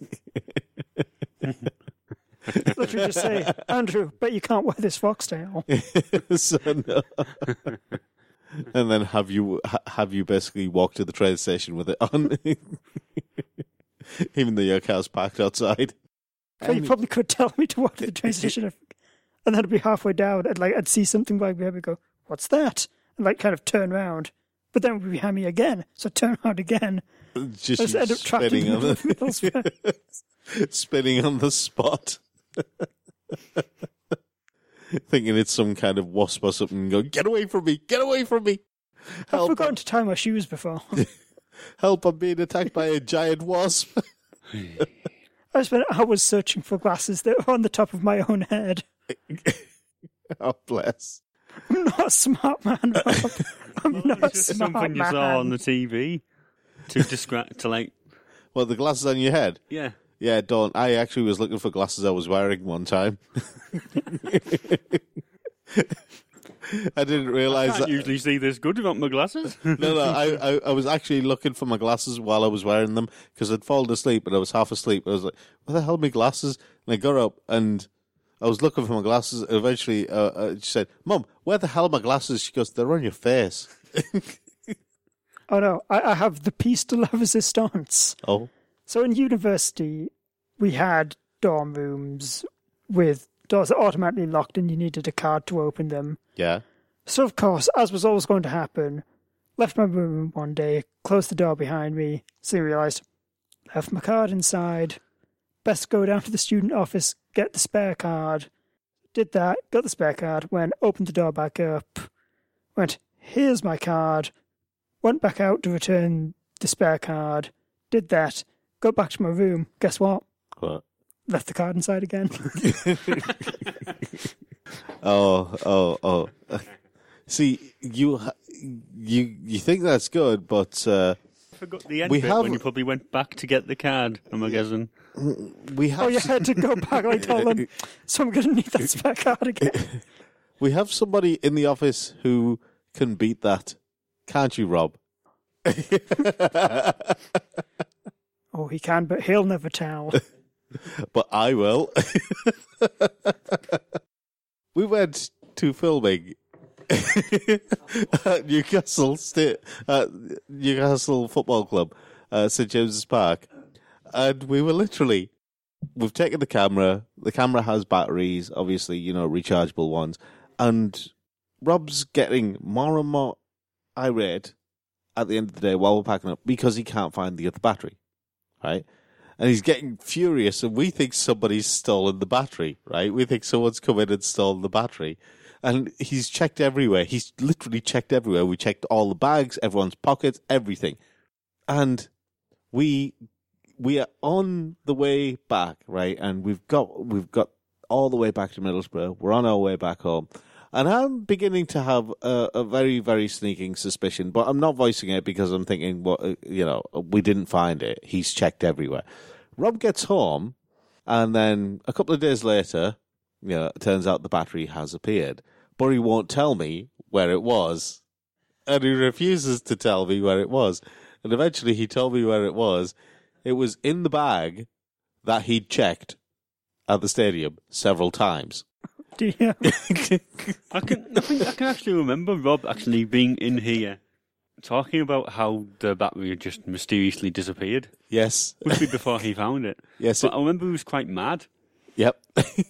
[SPEAKER 1] Literally just say, Andrew, bet you can't wear this foxtail.
[SPEAKER 2] So, no. And then have you ha- have you basically walked to the train station with it on, even though your car's parked outside.
[SPEAKER 1] But you probably could tell me to walk to the train station, and then I'd be halfway down, and like I'd see something right behind me, go, "What's that?" And like kind of turn around, but then it would be behind me again, so turn around again.
[SPEAKER 2] Just
[SPEAKER 1] I just
[SPEAKER 2] you
[SPEAKER 1] end up trapped in
[SPEAKER 2] spinning
[SPEAKER 1] the
[SPEAKER 2] on
[SPEAKER 1] middle of the middle span.
[SPEAKER 2] the spinning on the spot, thinking it's some kind of wasp or something. And go, get away from me! Get away from me!
[SPEAKER 1] I've
[SPEAKER 2] Help!
[SPEAKER 1] forgotten to tie my shoes before.
[SPEAKER 2] Help! I'm being attacked by a giant wasp.
[SPEAKER 1] I spent hours searching for glasses that were on the top of my own head.
[SPEAKER 2] Oh, bless.
[SPEAKER 1] I'm not a smart man, Rob. I'm not a
[SPEAKER 3] It's just
[SPEAKER 1] smart
[SPEAKER 3] something you
[SPEAKER 1] man.
[SPEAKER 3] saw on the T V to distract, to like,
[SPEAKER 2] Well, the glasses on your head.
[SPEAKER 3] yeah.
[SPEAKER 2] Yeah, don't. I actually was looking for glasses I was wearing one time. I didn't
[SPEAKER 3] I
[SPEAKER 2] realise
[SPEAKER 3] can't
[SPEAKER 2] that.
[SPEAKER 3] usually see this good without my glasses.
[SPEAKER 2] No, no, I, I, I was actually looking for my glasses while I was wearing them because I'd fallen asleep and I was half asleep. I was like, "Where the hell are my glasses?" And I got up and I was looking for my glasses. And eventually, uh, uh, she said, "Mum, where the hell are my glasses?" She goes, "They're on your face."
[SPEAKER 1] Oh no, I, I have the piece de la resistance.
[SPEAKER 2] Oh,
[SPEAKER 1] So in university, we had dorm rooms with doors that automatically locked and you needed a card to open them.
[SPEAKER 2] yeah.
[SPEAKER 1] So of course, as was always going to happen, left my room one day, closed the door behind me, so I realised, left my card inside. Best go down to the student office, get the spare card. Did that, got the spare card, went, opened the door back up, went, here's my card, went back out to return the spare card, did that, got back to my room, guess what?
[SPEAKER 2] What?
[SPEAKER 1] Left the card inside again.
[SPEAKER 2] Oh, oh, oh. See, you, you, you think that's good, but uh,
[SPEAKER 3] I forgot the end
[SPEAKER 2] We
[SPEAKER 3] bit
[SPEAKER 2] have-
[SPEAKER 3] when you probably went back to get the card, I'm guessing.
[SPEAKER 2] we have
[SPEAKER 1] Oh, you had to go back, like, tell them, so I'm going to need that spare card again.
[SPEAKER 2] we have somebody in the office who can beat that, can't you, Rob?
[SPEAKER 1] Oh, he can, but he'll never tell.
[SPEAKER 2] but I will. We went to filming at Newcastle State, uh, Newcastle Football Club, uh, St James's Park, and we were literally. We've taken the camera. The camera has batteries, obviously, you know, rechargeable ones, and Rob's getting more and more irate at the end of the day while we're packing up because he can't find the other battery, right? And he's getting furious, and we think somebody's stolen the battery, right? We think someone's come in and stolen the battery. And he's checked everywhere. He's literally checked everywhere. We checked all the bags, everyone's pockets, everything. And we we are on the way back, right? And we've got we've got all the way back to Middlesbrough. We're on our way back home. And I'm beginning to have a, a very, very sneaking suspicion, but I'm not voicing it because I'm thinking, well, you know, we didn't find it. He's checked everywhere. Rob gets home, and then a couple of days later, you know, it turns out the battery has appeared. But he won't tell me where it was. And he refuses to tell me where it was. And eventually he told me where it was. It was in the bag that he'd checked at the stadium several times.
[SPEAKER 1] Yeah.
[SPEAKER 3] I can, I think I can actually remember Rob actually being in here talking about how the battery had just mysteriously disappeared.
[SPEAKER 2] Yes.
[SPEAKER 3] Must be before he found it.
[SPEAKER 2] Yes.
[SPEAKER 3] But
[SPEAKER 2] It,
[SPEAKER 3] I remember he was quite mad.
[SPEAKER 2] yep.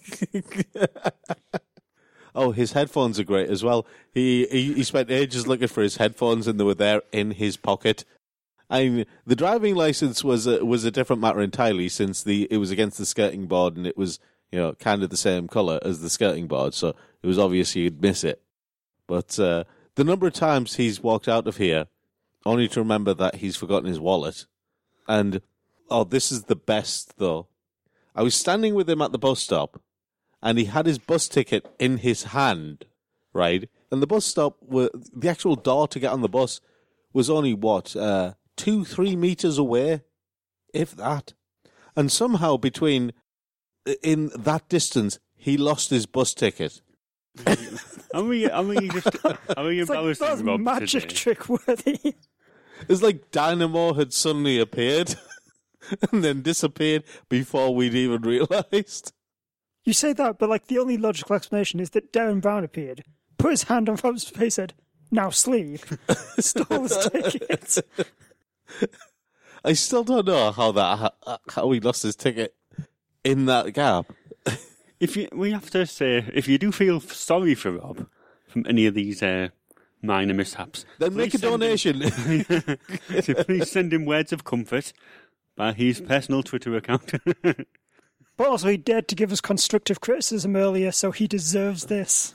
[SPEAKER 2] Oh, his headphones are great as well. He, he he spent ages looking for his headphones, and they were there in his pocket. I mean, the driving license was a, was a different matter entirely, since the it was against the skirting board, and it was, you know, kind of the same colour as the skirting board, so it was obvious you'd miss it. But uh, the number of times he's walked out of here only to remember that he's forgotten his wallet. And, oh, this is the best, though. I was standing with him at the bus stop, and he had his bus ticket in his hand, right? And the bus stop, were, the actual door to get on the bus was only, what, uh, two, three metres away, if that. And somehow between, in that distance, he lost his bus ticket.
[SPEAKER 3] How are you, how are you just, how are you
[SPEAKER 1] It's like,
[SPEAKER 3] embarrassing
[SPEAKER 1] that's
[SPEAKER 3] Rob
[SPEAKER 1] magic
[SPEAKER 3] today?
[SPEAKER 1] trick worthy.
[SPEAKER 2] It's like Dynamo had suddenly appeared and then disappeared before we'd even realised.
[SPEAKER 1] You say that, but like the only logical explanation is that Darren Brown appeared, put his hand on Rob's face, said, "Now sleep," stole his ticket.
[SPEAKER 2] I still don't know how that how he lost his ticket in that gap.
[SPEAKER 3] If you, we have to say, if you do feel sorry for Rob from any of these uh, minor mishaps,
[SPEAKER 2] Then make a
[SPEAKER 3] please send
[SPEAKER 2] donation.
[SPEAKER 3] him- so please send him words of comfort by his personal Twitter account.
[SPEAKER 1] But also, he dared to give us constructive criticism earlier, so he deserves this.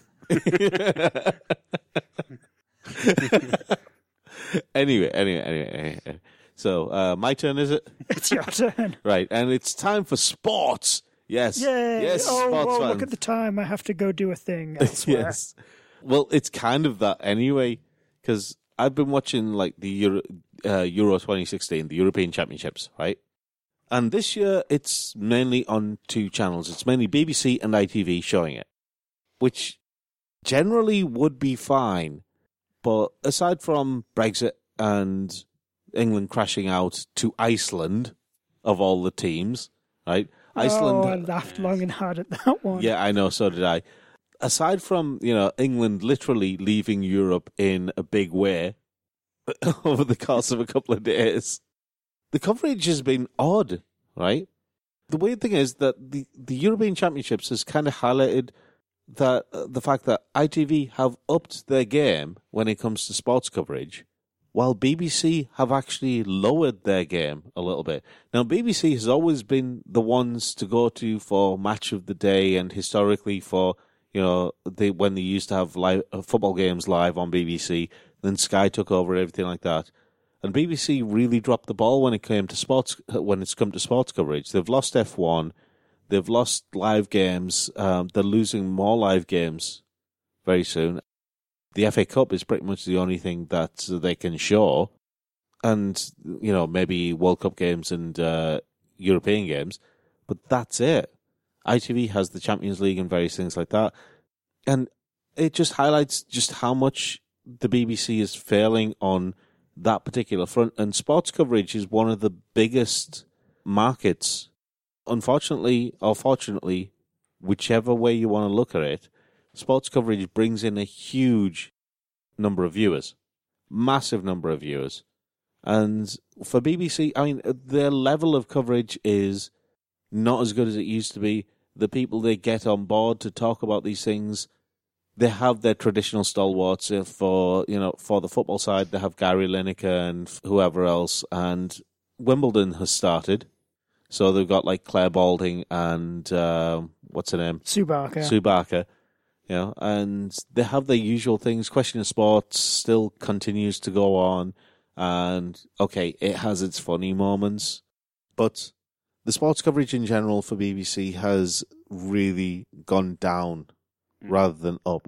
[SPEAKER 2] anyway, anyway, anyway, anyway. So, uh, my turn, is it?
[SPEAKER 1] It's your turn.
[SPEAKER 2] Right, and it's time for sports. Yes.
[SPEAKER 1] Yay!
[SPEAKER 2] Yes,
[SPEAKER 1] oh,
[SPEAKER 2] sports
[SPEAKER 1] whoa,
[SPEAKER 2] fans.
[SPEAKER 1] look at the time. I have to go do a thing elsewhere.
[SPEAKER 2] Yes. Well, it's kind of that anyway, because I've been watching like the Euro, uh, Euro twenty sixteen, the European Championships, right? And this year, it's mainly on two channels. It's mainly B B C and I T V showing it, which generally would be fine. But aside from Brexit and England crashing out to Iceland, of all the teams, right? Iceland.
[SPEAKER 1] Oh, I laughed long and hard at that one.
[SPEAKER 2] Yeah, I know, so did I. Aside from, you know, England literally leaving Europe in a big way over the course of a couple of days, the coverage has been odd, right? The weird thing is that the, the European Championships has kind of highlighted that uh, the fact that I T V have upped their game when it comes to sports coverage, while B B C have actually lowered their game a little bit. Now, B B C has always been the ones to go to for match of the day, and historically for, you know, they when they used to have live uh, football games live on B B C, then Sky took over everything like that. And B B C really dropped the ball when it came to sports. When it's come to sports coverage, they've lost F one, they've lost live games. Um, they're losing more live games very soon. The F A Cup is pretty much the only thing that they can show, and you know, maybe World Cup games and uh, European games, but that's it. I T V has the Champions League and various things like that, and it just highlights just how much the B B C is failing on that particular front. And sports coverage is one of the biggest markets unfortunately or fortunately, whichever way you want to look at it, sports coverage brings in a huge number of viewers, massive number of viewers. And for B B C, I mean, their level of coverage is not as good as it used to be. The people they get on board to talk about these things, they have their traditional stalwarts for, you know, for the football side. They have Gary Lineker and whoever else. And Wimbledon has started. So they've got like Claire Balding and, uh, what's her name?
[SPEAKER 1] Sue Barker.
[SPEAKER 2] Sue Barker. You know, and they have their usual things. Question of Sports still continues to go on. And, okay, it has its funny moments. But the sports coverage in general for B B C has really gone down rather than up.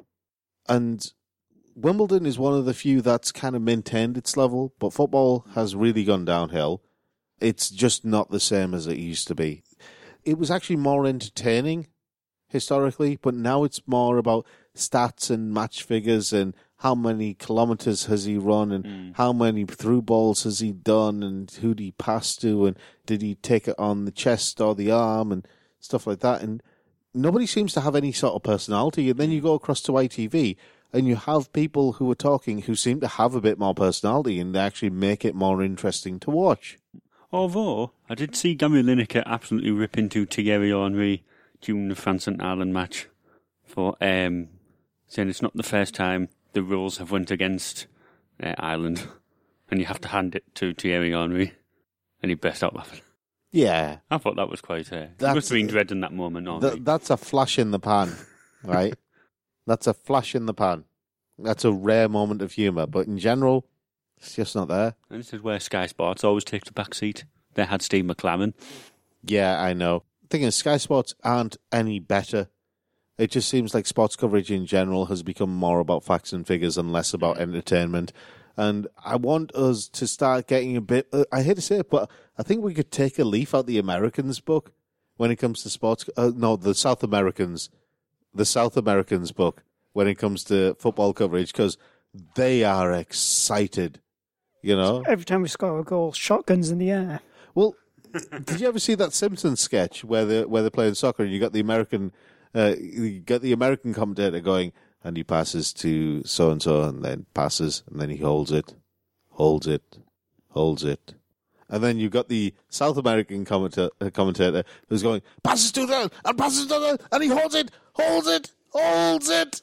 [SPEAKER 2] And Wimbledon is one of the few that's kind of maintained its level, but football has really gone downhill. It's just not the same as it used to be. It was actually more entertaining historically, but now it's more about stats and match figures and how many kilometres has he run and mm. how many through balls has he done and who did he pass to and did he take it on the chest or the arm and stuff like that. And nobody seems to have any sort of personality. And then you go across to I T V and you have people who are talking who seem to have a bit more personality and they actually make it more interesting to watch.
[SPEAKER 3] Although, I did see Gary Lineker absolutely rip into Thierry Henry during the France and Ireland match for um, saying it's not the first time the rules have went against uh, Ireland, and you have to hand it to Thierry Henry, and he burst out laughing.
[SPEAKER 2] Yeah.
[SPEAKER 3] I thought that was quite... Uh, he must have been dreading that moment,
[SPEAKER 2] th- That's a flash in the pan, right? That's a flash in the pan. That's a rare moment of humour, but in general, it's just not there.
[SPEAKER 3] And this is where Sky Sports always takes the back seat. They had Steve McLaren.
[SPEAKER 2] Yeah, I know. The thing is, Sky Sports aren't any better. It just seems like sports coverage in general has become more about facts and figures and less about entertainment. And I want us to start getting a bit... Uh, I hate to say it, but I think we could take a leaf out the Americans' book when it comes to sports... Uh, no, the South Americans. The South Americans' book when it comes to football coverage, because they are excited, you know?
[SPEAKER 1] Every time we score a goal, shotguns in the air.
[SPEAKER 2] Well, did you ever see that Simpsons sketch where they're, where they're playing soccer and you got the American... Uh, you get the American commentator going, and he passes to so-and-so, and then passes, and then he holds it, holds it, holds it. And then you got the South American commenta- uh, commentator who's going, passes to them, and passes to them, and he holds it, holds it, holds it.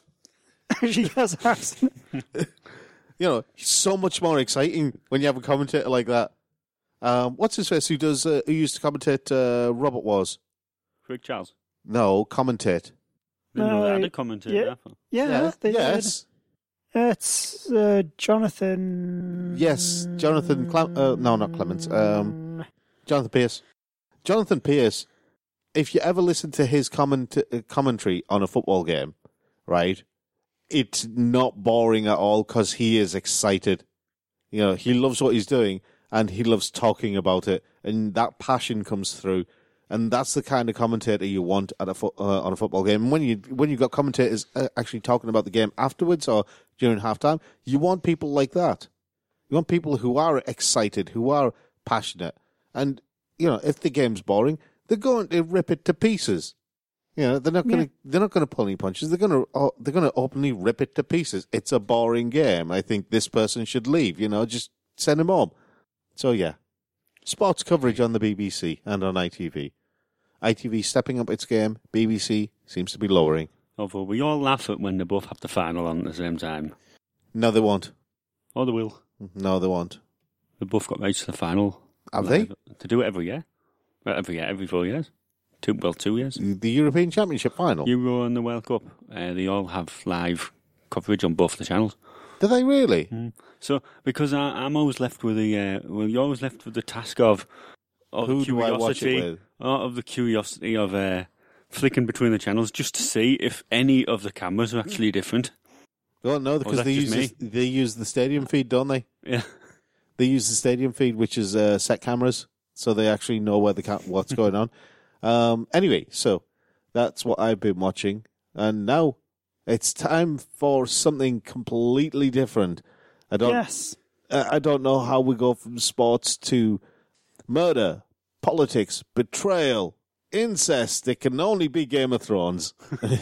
[SPEAKER 1] She has asked.
[SPEAKER 2] You know, it's so much more exciting when you have a commentator like that. Um, what's his face who does, uh, who used to commentate uh, Robot Wars?
[SPEAKER 3] Rick Charles.
[SPEAKER 2] No, commentate.
[SPEAKER 3] No, no, they had
[SPEAKER 1] Uh,
[SPEAKER 3] a commentator.
[SPEAKER 1] yeah. Yeah,
[SPEAKER 2] Yeah,
[SPEAKER 1] they
[SPEAKER 2] yes.
[SPEAKER 1] did. It's uh, Jonathan...
[SPEAKER 2] Yes, Jonathan Clem- uh, no, not Clements. Um, Jonathan Pierce. Jonathan Pierce, if you ever listen to his comment- uh, commentary on a football game, right, it's not boring at all because he is excited. You know, he loves what he's doing and he loves talking about it, and that passion comes through. And that's the kind of commentator you want at a fo- uh, on a football game. And when you when you've got commentators uh, actually talking about the game afterwards or during halftime, you want people like that. You want people who are excited, who are passionate. And, you know, if the game's boring, they're going to rip it to pieces. You know, they're not going to yeah. they're not going to pull any punches. They're going to uh, they're going to openly rip it to pieces. It's a boring game. I think this person should leave. You know, just send him home. So yeah, sports coverage on the B B C and on I T V. I T V stepping up its game. B B C seems to be lowering.
[SPEAKER 3] Although we all laugh at when they both have the final on at the same time.
[SPEAKER 2] No, they won't.
[SPEAKER 3] Oh, they will.
[SPEAKER 2] No, they won't.
[SPEAKER 3] They both got rights to the final.
[SPEAKER 2] Have they?
[SPEAKER 3] To do it every year. Well, every year, every four years. Two, well, two years.
[SPEAKER 2] The European Championship final?
[SPEAKER 3] Euro and the World Cup. Uh, they all have live coverage on both the channels.
[SPEAKER 2] Do they really?
[SPEAKER 3] Mm. So, because I, I'm always left with the, uh, well, you're always left with the task of, of
[SPEAKER 2] Who do I watch it with?
[SPEAKER 3] Uh, of the curiosity of uh, flicking between the channels just to see if any of the cameras are actually different.
[SPEAKER 2] Well, no, because they use, the, they use the stadium feed, don't they?
[SPEAKER 3] Yeah.
[SPEAKER 2] They use the stadium feed, which is uh, set cameras, so they actually know where the ca- what's going on. Um, anyway, so that's what I've been watching. And now it's time for something completely different. I don't,
[SPEAKER 1] yes.
[SPEAKER 2] uh, I don't know how we go from sports to murder, politics, betrayal, incest. It can only be Game of Thrones.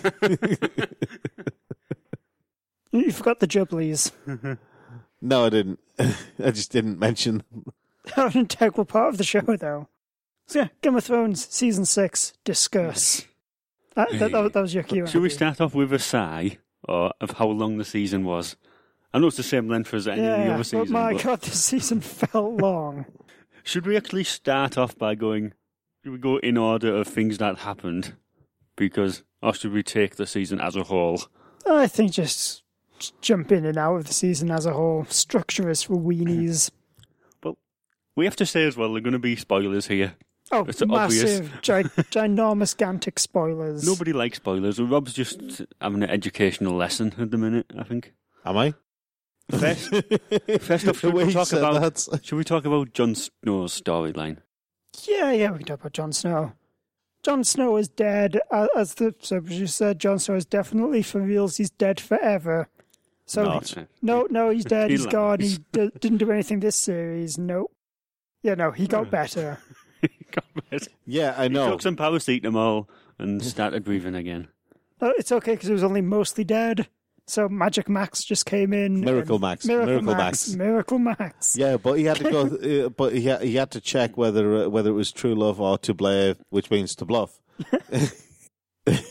[SPEAKER 1] You forgot the Jubblies.
[SPEAKER 2] No, I didn't. I just didn't mention them.
[SPEAKER 1] They're an integral part of the show, though. So yeah, Game of Thrones, Season six, discuss. That, that, that, that was your cue.
[SPEAKER 3] Should we
[SPEAKER 1] Andy.
[SPEAKER 3] start off with a sigh or of how long the season was? I know it's the same length as any of the
[SPEAKER 1] Yeah,
[SPEAKER 3] other seasons.
[SPEAKER 1] but my
[SPEAKER 3] but
[SPEAKER 1] God, this season felt long.
[SPEAKER 3] should we actually start off by going, should we go in order of things that happened? Because, or should we take the season as a whole?
[SPEAKER 1] I think just, just jump in and out of the season as a whole. Structure is for weenies.
[SPEAKER 3] We have to say as well, there are going to be spoilers here.
[SPEAKER 1] Oh,
[SPEAKER 3] It's
[SPEAKER 1] massive, gi- ginormous, gigantic spoilers.
[SPEAKER 3] Nobody likes spoilers. Rob's just having an educational lesson at the minute, I think.
[SPEAKER 2] Am I?
[SPEAKER 3] First, first off, should
[SPEAKER 2] The way
[SPEAKER 3] we,
[SPEAKER 2] you
[SPEAKER 3] talk
[SPEAKER 2] said
[SPEAKER 3] about,
[SPEAKER 2] that.
[SPEAKER 3] should we talk about Jon Snow's storyline?
[SPEAKER 1] Yeah, yeah, we can talk about Jon Snow. Jon Snow is dead. Uh, As the producer said, Jon Snow is definitely for reals. He's dead forever. So
[SPEAKER 2] Not.
[SPEAKER 1] no, no, he's dead.
[SPEAKER 3] He
[SPEAKER 1] He's gone. He
[SPEAKER 3] lies.
[SPEAKER 1] d- didn't do anything this series. No. Yeah, no, he got better.
[SPEAKER 2] Yeah, I
[SPEAKER 3] He
[SPEAKER 2] know.
[SPEAKER 3] took some paracetamol and started breathing again.
[SPEAKER 1] No, it's okay because he was only mostly dead. So Magic Max just came in.
[SPEAKER 2] Miracle
[SPEAKER 1] and-
[SPEAKER 2] Max.
[SPEAKER 1] Miracle,
[SPEAKER 2] Miracle
[SPEAKER 1] Max.
[SPEAKER 2] Max.
[SPEAKER 1] Miracle Max.
[SPEAKER 2] Yeah, but he had to go. Uh, but he had, he had to check whether uh, whether it was true love or to blave, which means to bluff. And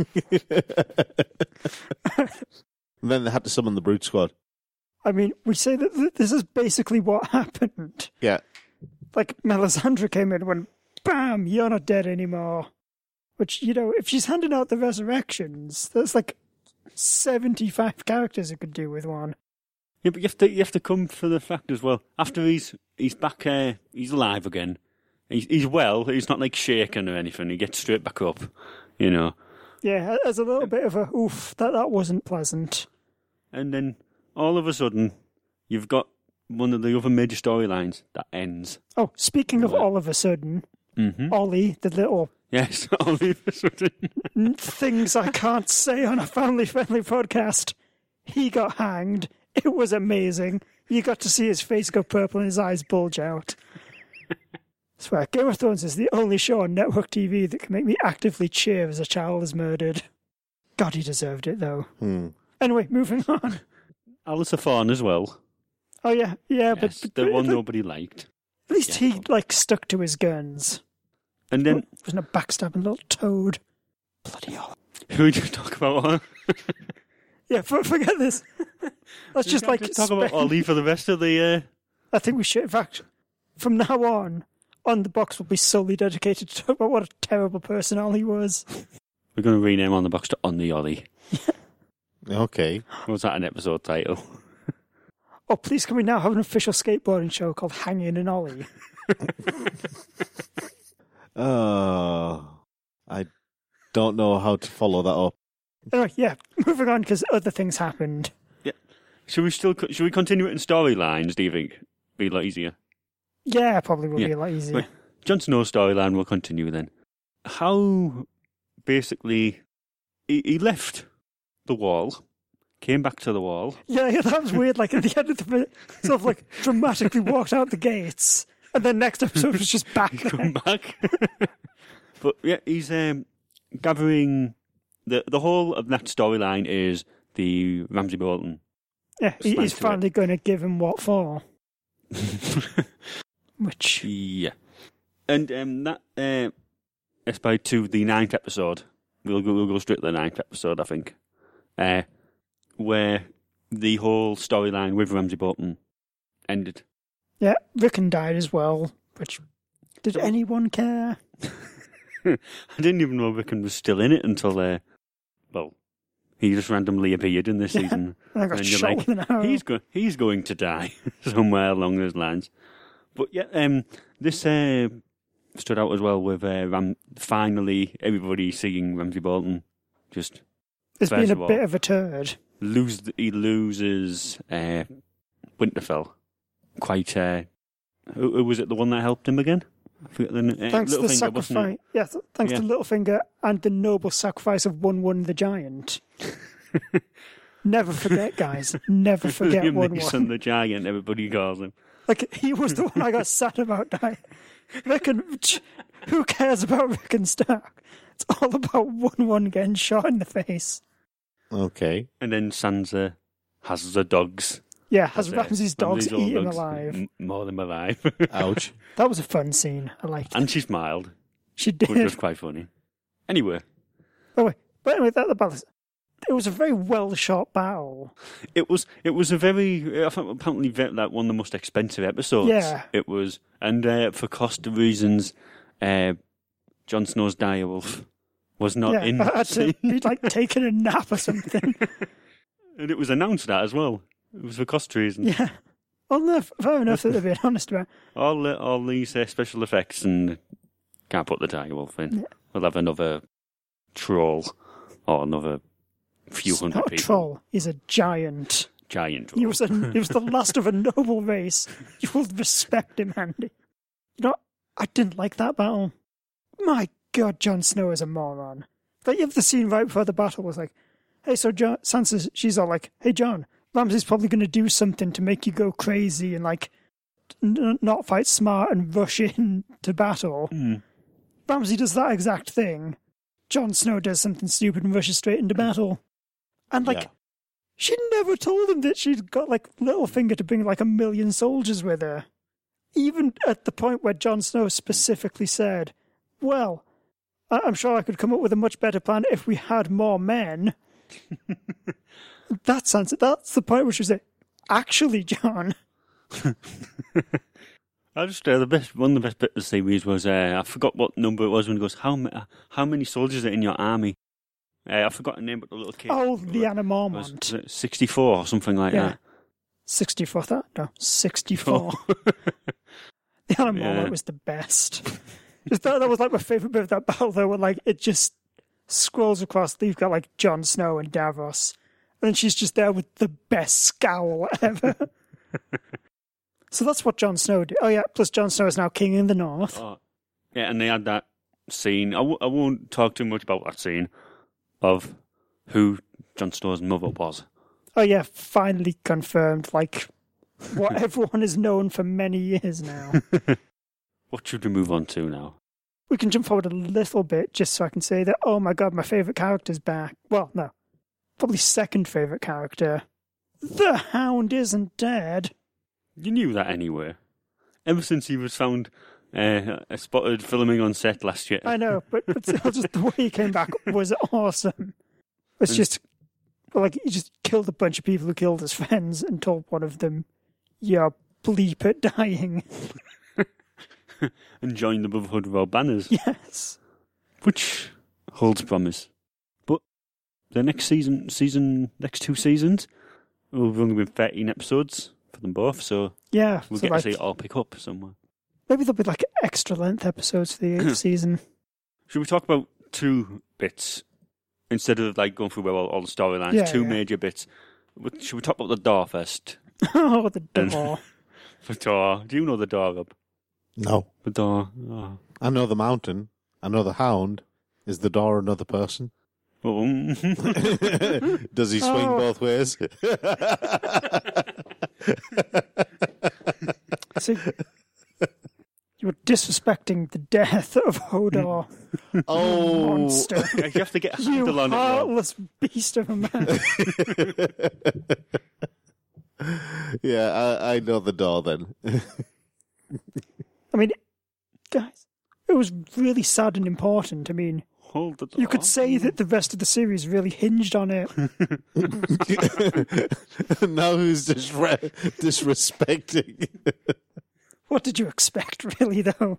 [SPEAKER 2] then they had to summon the Brute Squad.
[SPEAKER 1] I mean, we say that th- this is basically what happened.
[SPEAKER 2] Yeah,
[SPEAKER 1] Like, Melisandre came in and went, bam, you're not dead anymore. Which, you know, if she's handing out the resurrections, there's like seventy-five characters it could do with one.
[SPEAKER 3] Yeah, but you have to you have to come for the fact as well. After he's he's back, uh, he's alive again. He's he's well. He's not like shaken or anything. He gets straight back up. You know.
[SPEAKER 1] Yeah, there's a little bit of a, oof, that, that wasn't pleasant.
[SPEAKER 3] And then all of a sudden, you've got one of the other major storylines that ends.
[SPEAKER 1] Oh, speaking of
[SPEAKER 3] What?
[SPEAKER 1] all of a sudden,
[SPEAKER 3] Mm-hmm.
[SPEAKER 1] Ollie, the little
[SPEAKER 3] Yes, all of a sudden.
[SPEAKER 1] n- things I can't say on a family-friendly podcast, he got hanged. It was amazing. You got to see his face go purple and his eyes bulge out. I swear, Game of Thrones is the only show on network T V that can make me actively cheer as a child is murdered. God, he deserved it, though.
[SPEAKER 2] hmm.
[SPEAKER 1] Anyway, moving on.
[SPEAKER 3] Alistair Thorne as well.
[SPEAKER 1] Oh, yeah, yeah, but,
[SPEAKER 3] Yes,
[SPEAKER 1] but
[SPEAKER 3] the one
[SPEAKER 1] at
[SPEAKER 3] nobody liked.
[SPEAKER 1] least
[SPEAKER 3] Yeah.
[SPEAKER 1] he, like, stuck to his guns.
[SPEAKER 3] And then,
[SPEAKER 1] Wasn't a backstabbing little toad. Bloody hell.
[SPEAKER 3] who would you talk about? Huh?
[SPEAKER 1] Yeah, for, forget this. Let's just, like,
[SPEAKER 3] talk about
[SPEAKER 1] spend-
[SPEAKER 3] Ollie for the rest of the. Uh...
[SPEAKER 1] I think we should. In fact, from now on, on the box will be solely dedicated to talk about what a terrible person Ollie was.
[SPEAKER 3] We're going to rename on the box to On the Ollie.
[SPEAKER 2] Okay.
[SPEAKER 3] Was that an episode title?
[SPEAKER 1] Oh, please can we now have an official skateboarding show called Hanging and Ollie?
[SPEAKER 2] Oh, I don't know how to follow that up.
[SPEAKER 1] Anyway, yeah, moving on because other things happened.
[SPEAKER 3] Should we still? co- Should we continue it in storylines? Do you think be a lot easier?
[SPEAKER 1] Yeah, probably will
[SPEAKER 3] Yeah.
[SPEAKER 1] be a lot easier.
[SPEAKER 3] Right. Jon Snow's storyline will continue then. How basically he, he left the wall, came back to the wall.
[SPEAKER 1] Yeah, yeah, that was weird. Like at the end of the bit, sort of like dramatically walked out the gates, and then next episode was just back there.
[SPEAKER 3] Come back. But yeah, he's um, gathering the the whole of that storyline is the Ramsay Bolton.
[SPEAKER 1] Yeah, he,
[SPEAKER 3] Slant
[SPEAKER 1] he's
[SPEAKER 3] to it.
[SPEAKER 1] finally going to give him what for. Which,
[SPEAKER 3] Yeah, and um, that uh, aspired to the ninth episode. We'll go, we'll go straight to the ninth episode, I think, uh, where the whole storyline with Ramsay Bolton ended.
[SPEAKER 1] yeah, Rickon died as well. Which, did anyone care?
[SPEAKER 3] I didn't even know Rickon was still in it until, uh, well, he just randomly appeared in this
[SPEAKER 1] Yeah.
[SPEAKER 3] season.
[SPEAKER 1] And I got
[SPEAKER 3] And you're
[SPEAKER 1] shot
[SPEAKER 3] like,
[SPEAKER 1] with an arrow.
[SPEAKER 3] He's go- he's going to die somewhere along those lines. But yeah, um, this uh, stood out as well with uh, Ram- finally everybody seeing Ramsay Bolton just
[SPEAKER 1] It's
[SPEAKER 3] first
[SPEAKER 1] been
[SPEAKER 3] of
[SPEAKER 1] a
[SPEAKER 3] all-
[SPEAKER 1] bit of a turd.
[SPEAKER 3] lose. He loses uh, Winterfell. Quite. Uh, who, who was it? The one that helped him again? I forget the n- uh,
[SPEAKER 1] Thanks to the
[SPEAKER 3] Littlefinger, wasn't
[SPEAKER 1] sacrifice.
[SPEAKER 3] it?
[SPEAKER 1] Yeah, th- thanks
[SPEAKER 3] Yeah.
[SPEAKER 1] to Littlefinger and the noble sacrifice of One One the Giant. Never forget, guys. Never forget
[SPEAKER 3] Liam
[SPEAKER 1] One
[SPEAKER 3] Neeson,
[SPEAKER 1] One.
[SPEAKER 3] the giant. Everybody calls him.
[SPEAKER 1] Like, he was the one I got sad about dying. Rick and... Who cares about Rick and Stark? It's all about one one getting shot in the face.
[SPEAKER 2] Okay.
[SPEAKER 3] And then Sansa has the dogs.
[SPEAKER 1] Yeah, has
[SPEAKER 3] Has, uh,
[SPEAKER 1] Ramsay's dogs
[SPEAKER 3] Ramsay's
[SPEAKER 1] eat him
[SPEAKER 3] dogs.
[SPEAKER 1] alive.
[SPEAKER 3] M- more than alive.
[SPEAKER 2] Ouch.
[SPEAKER 1] That was a fun scene. I liked it.
[SPEAKER 3] And she smiled,
[SPEAKER 1] She
[SPEAKER 3] which was
[SPEAKER 1] did.
[SPEAKER 3] quite funny. Anyway,
[SPEAKER 1] Oh, wait. But anyway, that the battle. It was a very well shot battle.
[SPEAKER 3] it was it was a very I think apparently very, like one of the most expensive episodes.
[SPEAKER 1] Yeah.
[SPEAKER 3] It was, and uh, for cost reasons, uh, Jon Snow's direwolf was not
[SPEAKER 1] yeah,
[SPEAKER 3] in.
[SPEAKER 1] I
[SPEAKER 3] the
[SPEAKER 1] had to
[SPEAKER 3] scene.
[SPEAKER 1] be like taking a nap or something.
[SPEAKER 3] And it was announced that as well. It was for cost reasons.
[SPEAKER 1] Yeah. Well, no, fair enough that they're being honest about it.
[SPEAKER 3] All the, all these uh, special effects, and can't put the direwolf in.
[SPEAKER 1] Yeah.
[SPEAKER 3] We'll have another troll or another few
[SPEAKER 1] He's
[SPEAKER 3] hundred
[SPEAKER 1] not a
[SPEAKER 3] people.
[SPEAKER 1] troll. He's a giant.
[SPEAKER 3] Giant troll.
[SPEAKER 1] He was, a, he was the last of a noble race. You will respect him, Andy. You know, I didn't like that battle. My God, Jon Snow is a moron. Like, you have the scene right before the battle was like, hey, so John, Sansa, she's all like, hey, John, Ramsay's probably going to do something to make you go crazy and, like, n- not fight smart and rush in to battle.
[SPEAKER 3] Mm.
[SPEAKER 1] Ramsay does that exact thing. Jon Snow does something stupid and rushes straight into battle. And, like,
[SPEAKER 2] Yeah.
[SPEAKER 1] she never told him that she'd got, like, Littlefinger to bring, like, a million soldiers with her. Even at the point where Jon Snow specifically said, well, I- I'm sure I could come up with a much better plan if we had more men. That's Sansa. That's the point where she said, actually, John.
[SPEAKER 3] I just uh, the best one of the best bits of the series was uh, I forgot what number it was when he goes, how ma- how many soldiers are in your army? Uh, I forgot the name, but the little kid.
[SPEAKER 1] Oh,
[SPEAKER 3] was,
[SPEAKER 1] Lyanna
[SPEAKER 3] was,
[SPEAKER 1] Mormont.
[SPEAKER 3] was it sixty-four or something like
[SPEAKER 1] Yeah.
[SPEAKER 3] that.
[SPEAKER 1] sixty-four, that? No, sixty-four. Lyanna
[SPEAKER 3] Yeah.
[SPEAKER 1] Mormont was the best. Just that, that was like my favourite bit of that battle, though, where like it just scrolls across. You've got like Jon Snow and Davos, and then she's just there with the best scowl ever. So that's what Jon Snow did. Oh yeah, plus Jon Snow is now king in the north.
[SPEAKER 3] Oh. Yeah, and they had that scene. I, w- I won't talk too much about that scene of who Jon Snow's mother was.
[SPEAKER 1] Oh yeah, finally confirmed. Like what everyone has known for many years now.
[SPEAKER 3] What should we move on to now?
[SPEAKER 1] We can jump forward a little bit just so I can say that, oh my God, my favourite character's back. Well, no. Probably second favourite character. The Hound isn't dead.
[SPEAKER 3] You knew that anyway. Ever since he was found uh, spotted filming on set last year.
[SPEAKER 1] I know, but, but still, just the way he came back was awesome. It's
[SPEAKER 3] Mm.
[SPEAKER 1] just, well, like, he just killed a bunch of people who killed his friends and told one of them, you're bleep at dying.
[SPEAKER 3] And joined the Brotherhood of Our Banners,
[SPEAKER 1] Yes.
[SPEAKER 3] which holds promise. But the next season, season, next two seasons, we've only been thirteen episodes for them both, so
[SPEAKER 1] Yeah.
[SPEAKER 3] we'll
[SPEAKER 1] so
[SPEAKER 3] get
[SPEAKER 1] like,
[SPEAKER 3] to see it all pick up somewhere.
[SPEAKER 1] maybe there'll be like extra length episodes for the eighth season.
[SPEAKER 3] Should we talk about two bits instead of like going through all, all the storylines?
[SPEAKER 1] Yeah,
[SPEAKER 3] two
[SPEAKER 1] yeah.
[SPEAKER 3] major bits. Should we talk about the door first?
[SPEAKER 1] Oh, the
[SPEAKER 3] And-
[SPEAKER 1] door.
[SPEAKER 3] The door. Do you know the door, Rob?
[SPEAKER 2] No.
[SPEAKER 3] The door. Oh.
[SPEAKER 2] I know the mountain. I know the hound. Is the door another person?
[SPEAKER 3] Oh.
[SPEAKER 2] Does he swing
[SPEAKER 1] Oh.
[SPEAKER 2] both ways?
[SPEAKER 1] See, you were disrespecting the death of Hodor,
[SPEAKER 2] oh.
[SPEAKER 1] monster.
[SPEAKER 3] You have to get a
[SPEAKER 1] You
[SPEAKER 3] handle on it, Rob.
[SPEAKER 1] heartless beast of a man.
[SPEAKER 2] Yeah, I, I know the door then.
[SPEAKER 1] I mean, guys, it was really sad and important. I mean,
[SPEAKER 3] Hold the door.
[SPEAKER 1] you could say that the rest of the series really hinged on it.
[SPEAKER 2] Now who's dis- disrespecting?
[SPEAKER 1] What did you expect, really, though?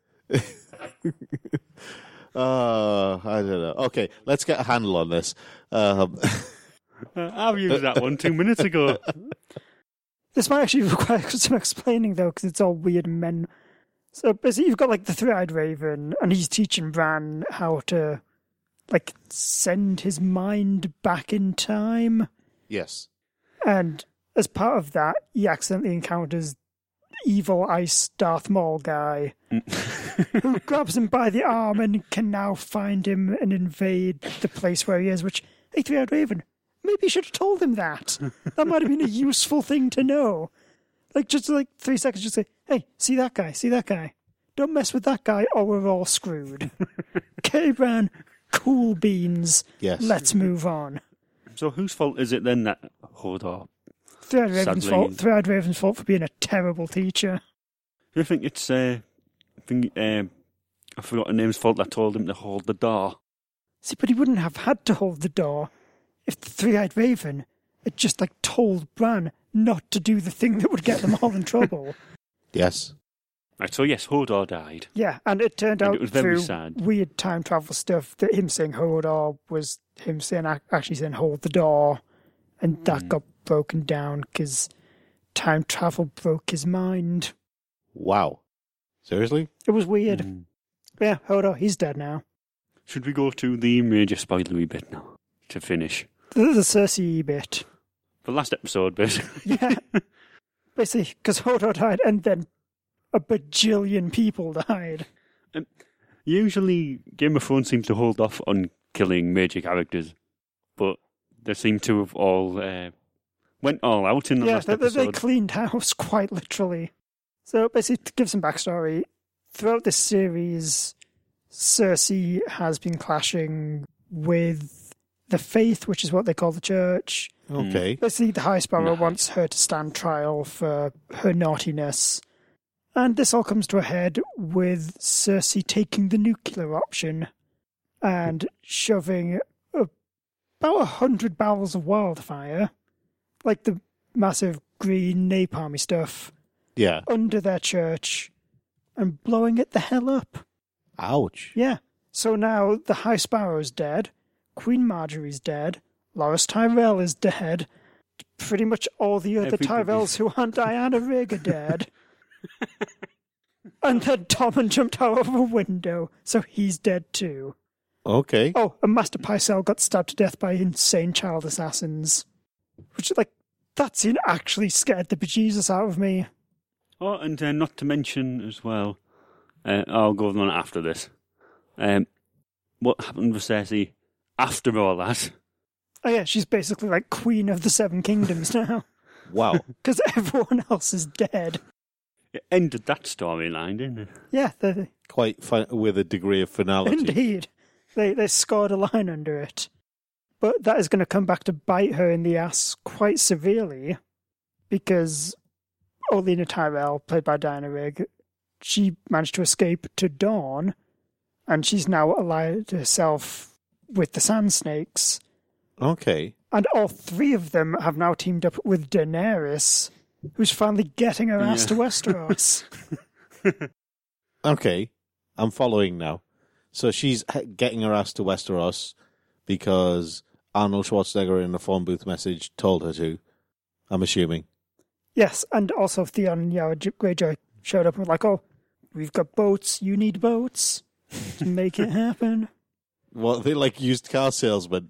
[SPEAKER 2] Oh, I don't know. Okay, let's get a handle on this. Um,
[SPEAKER 3] Uh, I've used that one two minutes ago.
[SPEAKER 1] This might actually require some explaining, though, because it's all weird and men. So basically, you've got like the three-eyed raven, and he's teaching Bran how to, like, send his mind back in time.
[SPEAKER 2] yes.
[SPEAKER 1] And as part of that, he accidentally encounters evil ice Darth Maul guy, who grabs him by the arm and can now find him and invade the place where he is. Which, hey, three-eyed raven, maybe you should have told him that. That might have been a useful thing to know. Like, just like three seconds, just say, hey, see that guy, see that guy. Don't mess with that guy or we're all screwed. K-Bran, cool beans.
[SPEAKER 2] Yes.
[SPEAKER 1] Let's move on.
[SPEAKER 3] So whose fault is it then that Hodor?
[SPEAKER 1] Three-Eyed Raven's
[SPEAKER 3] Sadly-
[SPEAKER 1] fault. Three-Eyed Raven's fault for being a terrible teacher.
[SPEAKER 3] Do you think it's uh, I think um, I forgot the name's fault that told him to hold the door?
[SPEAKER 1] See, but he wouldn't have had to hold the door if the Three-Eyed Raven had just, like, told Bran not to do the thing that would get them all in trouble.
[SPEAKER 2] Yes.
[SPEAKER 3] Right, so yes, Hodor died.
[SPEAKER 1] Yeah, and it turned
[SPEAKER 3] And
[SPEAKER 1] out
[SPEAKER 3] it was very
[SPEAKER 1] through
[SPEAKER 3] sad.
[SPEAKER 1] weird time travel stuff that him saying Hodor was him saying actually saying hold the door, and that
[SPEAKER 3] Mm.
[SPEAKER 1] got broken down because time travel broke his mind.
[SPEAKER 2] Wow. Seriously?
[SPEAKER 1] It was weird.
[SPEAKER 3] Mm.
[SPEAKER 1] Yeah, Hodor, he's dead now.
[SPEAKER 3] Should we go to the major spoilery bit now to finish?
[SPEAKER 1] The, the Cersei bit.
[SPEAKER 3] The last episode bit.
[SPEAKER 1] Yeah. Basically, because Hodor died and then a bajillion people died.
[SPEAKER 3] Usually, Game of Thrones seems to hold off on killing major characters, but they seem to have all uh, went all out in the
[SPEAKER 1] Yeah,
[SPEAKER 3] last
[SPEAKER 1] they, they, they
[SPEAKER 3] episode.
[SPEAKER 1] cleaned house, quite literally. So basically, to give some backstory, throughout this series, Cersei has been clashing with the faith, which is what they call the church.
[SPEAKER 2] Okay.
[SPEAKER 1] Basically, the High Sparrow
[SPEAKER 3] Nice.
[SPEAKER 1] wants her to stand trial for her naughtiness. And this all comes to a head with Cersei taking the nuclear option and shoving a, about a hundred barrels of wildfire, like the massive green napalmy stuff,
[SPEAKER 2] Yeah.
[SPEAKER 1] under their church and blowing it the hell up.
[SPEAKER 2] Ouch.
[SPEAKER 1] Yeah. So now the High Sparrow's dead, Queen Marjorie's dead, Loras Tyrell is dead, pretty much all the other
[SPEAKER 3] Everybody's-
[SPEAKER 1] Tyrells who aren't Diana Rigg are dead. And then Tommen jumped out of a window, so he's dead too.
[SPEAKER 2] Okay.
[SPEAKER 1] Oh, and Master Pycelle got stabbed to death by insane child assassins. Which, like, that scene actually scared the bejesus out of me.
[SPEAKER 3] Oh, and uh, not to mention as well, uh, I'll go on after this. Um, what happened with Cersei after all that?
[SPEAKER 1] Oh yeah, she's basically like Queen of the Seven Kingdoms now.
[SPEAKER 2] Wow.
[SPEAKER 1] Because everyone else is dead.
[SPEAKER 3] It ended that storyline, didn't it?
[SPEAKER 1] Yeah, they,
[SPEAKER 2] Quite fi- with a degree of finality.
[SPEAKER 1] indeed. They, they scored a line under it. But that is going to come back to bite her in the ass quite severely. Because Olenna Tyrell, played by Diana Rigg, she managed to escape to Dawn. And she's now allied herself with the Sand Snakes.
[SPEAKER 2] Okay.
[SPEAKER 1] And all three of them have now teamed up with Daenerys, who's finally getting her ass
[SPEAKER 3] Yeah.
[SPEAKER 1] to Westeros.
[SPEAKER 2] Okay. I'm following now. So she's h- getting her ass to Westeros because Arnold Schwarzenegger in a phone booth message told her to. I'm assuming.
[SPEAKER 1] Yes, and also Theon and Yara J- Greyjoy showed up and were like, oh, we've got boats, you need boats to make it happen.
[SPEAKER 2] Well, they're like used car salesmen.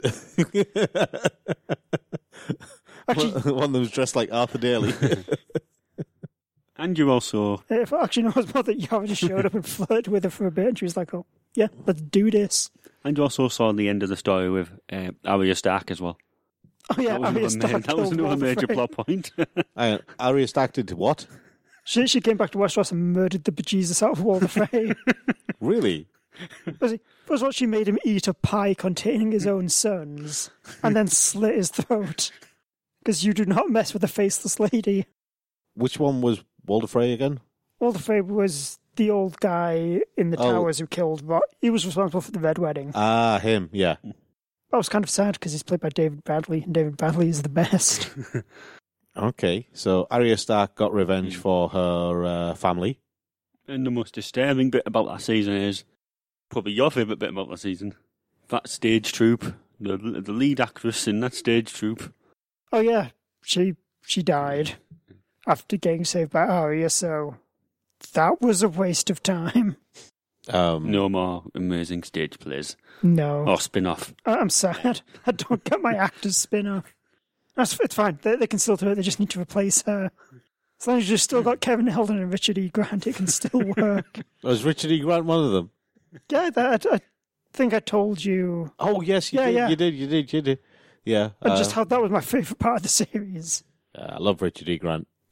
[SPEAKER 1] Actually,
[SPEAKER 2] One of them's dressed like Arthur Daly.
[SPEAKER 3] And you also,
[SPEAKER 1] if actually no, it was more that Yara just showed up and flirted with her for a bit, and she was like, oh, yeah, let's do this.
[SPEAKER 3] and you also saw the end of the story with uh, Arya Stark as well.
[SPEAKER 1] Oh yeah,
[SPEAKER 3] that was
[SPEAKER 1] Arya
[SPEAKER 3] another,
[SPEAKER 1] Stark
[SPEAKER 3] ma- that was
[SPEAKER 1] killed
[SPEAKER 3] another
[SPEAKER 1] Walder
[SPEAKER 3] major
[SPEAKER 1] Frey.
[SPEAKER 3] plot point.
[SPEAKER 2] uh, Arya Stark did what?
[SPEAKER 1] She, she came back to Westeros and murdered the bejesus out of Walder Frey.
[SPEAKER 2] Really?
[SPEAKER 1] First of all, she made him eat a pie containing his own sons, and then slit his throat. Because you do not mess with a faceless lady.
[SPEAKER 2] Which one was Walder Frey again?
[SPEAKER 1] Walder Frey was the old guy in the
[SPEAKER 2] Oh.
[SPEAKER 1] towers who killed Rod. He was responsible for the Red Wedding.
[SPEAKER 2] Ah, him, yeah.
[SPEAKER 1] That was kind of sad because he's played by David Bradley, and David Bradley is the best.
[SPEAKER 2] Okay, so Arya Stark got revenge for her uh, family.
[SPEAKER 3] And the most disturbing bit about that season is probably your favourite bit about the season. That stage troupe, the the lead actress in that stage troupe.
[SPEAKER 1] Oh yeah, she she died after getting saved by Arya, so that was a waste of time.
[SPEAKER 2] Um,
[SPEAKER 3] No more amazing stage plays
[SPEAKER 1] No,
[SPEAKER 3] or spin-off.
[SPEAKER 1] I- I'm sad. I don't get my actors spin-off. That's it's fine. They, they can still do it. They just need to replace her. As long as you've still got Kevin Hilden and Richard E. Grant, it can still work.
[SPEAKER 2] was Richard E. Grant one of them?
[SPEAKER 1] Yeah, that, I think I told you.
[SPEAKER 2] Oh, yes, you
[SPEAKER 1] Yeah,
[SPEAKER 2] did,
[SPEAKER 1] yeah.
[SPEAKER 2] you did, you did, you did. Yeah.
[SPEAKER 1] And
[SPEAKER 2] uh,
[SPEAKER 1] just how that was my favourite part of the series.
[SPEAKER 2] I love Richard E. Grant.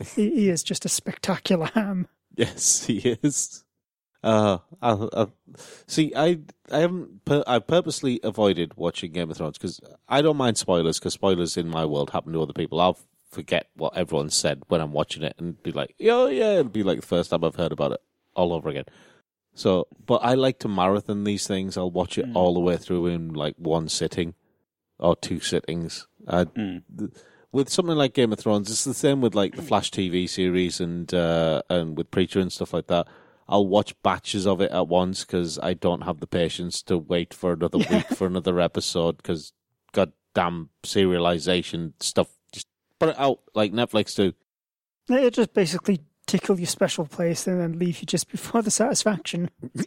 [SPEAKER 1] he, he is just a spectacular ham.
[SPEAKER 2] Yes, he is. Uh, I, I, see, I I haven't pur- I purposely avoided watching Game of Thrones because I don't mind spoilers because spoilers in my world happen to other people. I'll forget what everyone said when I'm watching it and be like, oh yeah, it'll be like the first time I've heard about it all over again. So, but I like to marathon these things. I'll watch it mm. all the way through in like one sitting or two sittings. I, mm. th- with something like Game of Thrones, it's the same with like the Flash T V series and uh, and with Preacher and stuff like that. I'll watch batches of it at once because I don't have the patience to wait for another yeah. week for another episode because goddamn serialization stuff. Just put it out like Netflix do.
[SPEAKER 1] It just basically tickle your special place and then leave you just before the satisfaction.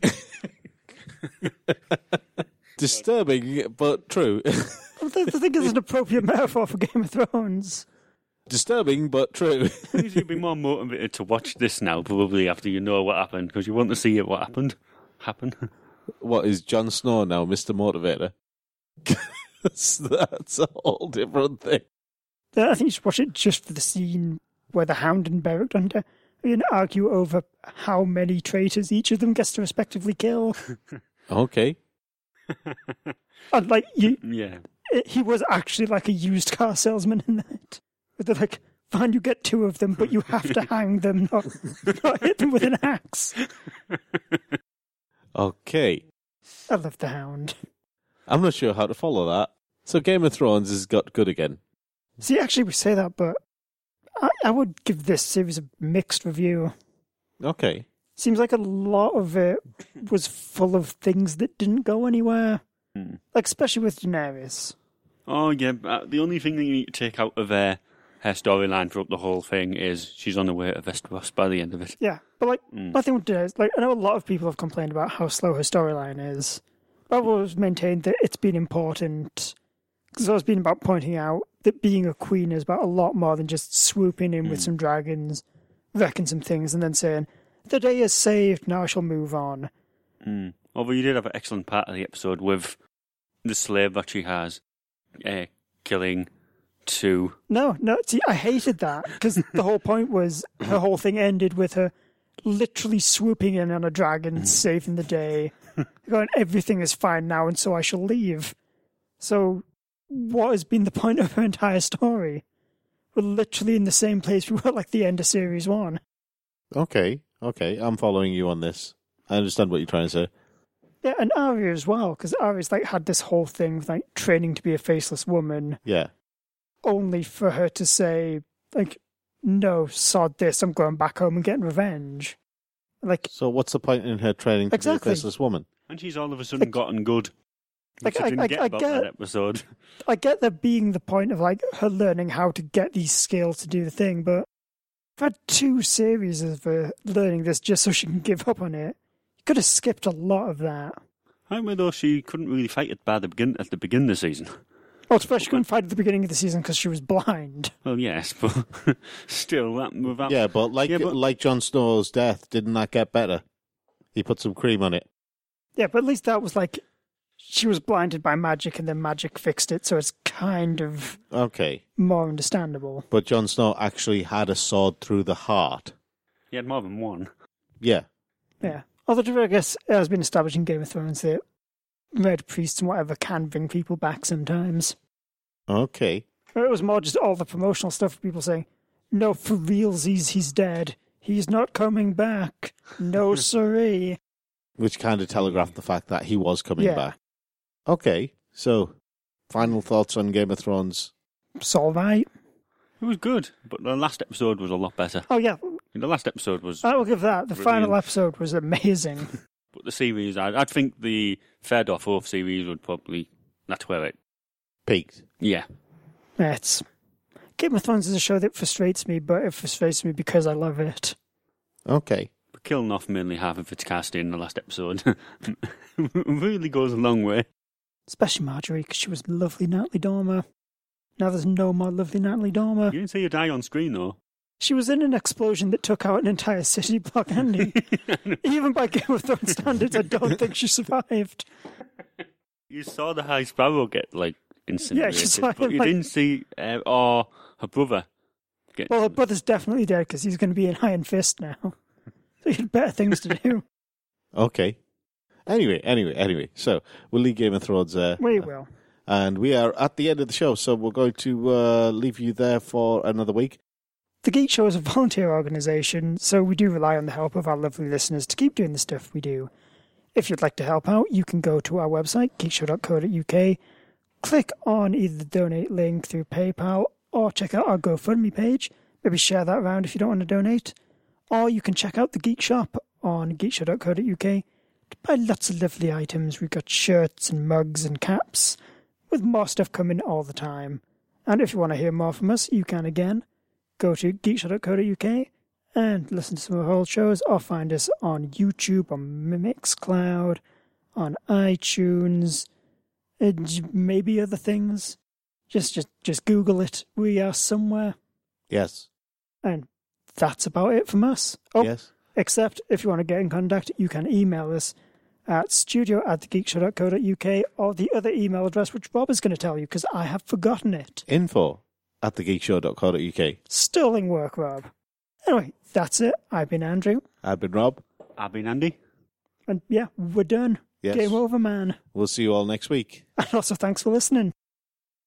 [SPEAKER 2] Disturbing, but true.
[SPEAKER 1] I think it's an appropriate metaphor for Game of Thrones.
[SPEAKER 2] Disturbing, but true.
[SPEAKER 3] You'd be more motivated to watch this now, probably after you know what happened, because you want to see it what happened. Happen.
[SPEAKER 2] What is Jon Snow now, Mister Motivator? That's a whole different thing.
[SPEAKER 1] I think you should watch it just for the scene where the Hound and Beric Donda and argue over how many traitors each of them gets to respectively kill.
[SPEAKER 2] Okay.
[SPEAKER 1] And like you,
[SPEAKER 3] yeah,
[SPEAKER 1] it, he was actually like a used car salesman in that. They're like, fine, you get two of them, but you have to hang them, not, not hit them with an axe.
[SPEAKER 2] Okay.
[SPEAKER 1] I love the Hound.
[SPEAKER 2] I'm not sure how to follow that. So Game of Thrones has got good again.
[SPEAKER 1] See, actually, we say that, but I, I would give this series a mixed review.
[SPEAKER 2] Okay.
[SPEAKER 1] Seems like a lot of it was full of things that didn't go anywhere. Hmm. Like, especially with Daenerys.
[SPEAKER 3] Oh, yeah. Uh, the only thing that you need to take out of uh, her storyline throughout the whole thing is she's on the way to Westeros by the end of it.
[SPEAKER 1] Yeah, but, like, mm. my thing with Daenerys, like, I know a lot of people have complained about how slow her storyline is. But I've always maintained that it's been important. Because it's always been about pointing out that being a queen is about a lot more than just swooping in mm. with some dragons, wrecking some things, and then saying, the day is saved, now I shall move on.
[SPEAKER 3] Mm. Although you did have an excellent part of the episode with the slave that she has uh, killing two.
[SPEAKER 1] No, no, see, I hated that, because the whole point was her whole thing ended with her literally swooping in on a dragon, saving the day, going, everything is fine now, and so I shall leave. So, what has been the point of her entire story? We're literally in the same place we were like the end of series one.
[SPEAKER 2] Okay, okay, I'm following you on this. I understand what you're trying to say.
[SPEAKER 1] Yeah, and Arya as well, because Arya's like had this whole thing with like training to be a faceless woman.
[SPEAKER 2] Yeah.
[SPEAKER 1] Only for her to say, like, no, sod this, I'm going back home and getting revenge. Like,
[SPEAKER 2] so what's the point in her training to
[SPEAKER 1] exactly.
[SPEAKER 2] be a faceless woman?
[SPEAKER 3] And she's all of a sudden like, gotten good.
[SPEAKER 1] Like, I,
[SPEAKER 3] I didn't
[SPEAKER 1] I,
[SPEAKER 3] get
[SPEAKER 1] I,
[SPEAKER 3] about
[SPEAKER 1] get,
[SPEAKER 3] that episode.
[SPEAKER 1] I get there being the point of like her learning how to get these skills to do the thing, but I've had two series of her learning this just so she can give up on it. You could have skipped a lot of that.
[SPEAKER 3] However, though, she couldn't really fight it by the begin at the beginning of the season.
[SPEAKER 1] Oh, especially she couldn't fight at the beginning of the season because she was blind.
[SPEAKER 3] Well, yes, but still, that without...
[SPEAKER 2] Yeah, but like yeah, but... like Jon Snow's death, didn't that get better? He put some cream on it.
[SPEAKER 1] Yeah, but at least that was like, she was blinded by magic and then magic fixed it, so it's kind of
[SPEAKER 2] okay
[SPEAKER 1] more understandable.
[SPEAKER 2] But Jon Snow actually had a sword through the heart.
[SPEAKER 3] He had more than one.
[SPEAKER 2] Yeah.
[SPEAKER 1] Yeah. Although I guess it has been established in Game of Thrones that red priests and whatever can bring people back sometimes.
[SPEAKER 2] Okay.
[SPEAKER 1] It was more just all the promotional stuff, people saying, no, for realsies, he's dead. He's not coming back. No, siree.
[SPEAKER 2] Which kind of telegraphed the fact that he was coming
[SPEAKER 1] yeah.
[SPEAKER 2] back. Okay, so final thoughts on Game of Thrones?
[SPEAKER 1] It's all right.
[SPEAKER 3] It was good, but the last episode was a lot better.
[SPEAKER 1] Oh, yeah.
[SPEAKER 3] The last episode was...
[SPEAKER 1] I will give that. The
[SPEAKER 3] brilliant.
[SPEAKER 1] Final episode was amazing.
[SPEAKER 3] But the series, I, I think the third or fourth series would probably... That's where it...
[SPEAKER 2] peaked.
[SPEAKER 3] Yeah.
[SPEAKER 1] Yeah, it's... Game of Thrones is a show that frustrates me, but it frustrates me because I love it.
[SPEAKER 2] Okay.
[SPEAKER 3] But killing off mainly half of its casting in the last episode really goes a long way.
[SPEAKER 1] Especially Marjorie, because she was lovely Natalie Dormer. Now there's no more lovely Natalie Dormer.
[SPEAKER 3] You didn't see her die on screen, though.
[SPEAKER 1] She was in an explosion that took out an entire city block, Andy. Even by Game of Thrones standards, I don't think she survived.
[SPEAKER 3] You saw the High Sparrow get, like, incinerated,
[SPEAKER 1] yeah, she saw
[SPEAKER 3] but
[SPEAKER 1] him,
[SPEAKER 3] you
[SPEAKER 1] like...
[SPEAKER 3] didn't see, uh, or her brother, Get,
[SPEAKER 1] Well, her brother's definitely dead because he's going to be in Iron Fist now. So he had better things to do.
[SPEAKER 2] Okay. Anyway, anyway, anyway. So we'll leave Game of Thrones there.
[SPEAKER 1] We will.
[SPEAKER 2] And we are at the end of the show, so we're going to uh, leave you there for another week.
[SPEAKER 1] The Geek Show is a volunteer organisation, so we do rely on the help of our lovely listeners to keep doing the stuff we do. If you'd like to help out, you can go to our website, geek show dot co dot U K, click on either the donate link through PayPal, or check out our GoFundMe page. Maybe share that around if you don't want to donate. Or you can check out the Geek Shop on geek show dot co dot U K to buy lots of lovely items. We've got shirts and mugs and caps, with more stuff coming all the time. And if you want to hear more from us, you can again go to geek show dot co dot U K and listen to some of our old shows, or find us on YouTube, on Mixcloud, on iTunes, and maybe other things. Just, just, just Google it. We are somewhere.
[SPEAKER 2] Yes.
[SPEAKER 1] And that's about it from us. Oh,
[SPEAKER 2] Yes.
[SPEAKER 1] except if you want to get in contact, you can email us at studio at the geek show dot co dot U K, or the other email address, which Bob is going to tell you because I have forgotten it.
[SPEAKER 2] Info at the geek show dot co dot U K.
[SPEAKER 1] Sterling work, Rob. Anyway, that's it. I've been Andrew.
[SPEAKER 2] I've been Rob.
[SPEAKER 3] I've been Andy.
[SPEAKER 1] And yeah, we're done.
[SPEAKER 2] Yes.
[SPEAKER 1] Game over, man.
[SPEAKER 2] We'll see you all next week.
[SPEAKER 1] And also, thanks for listening.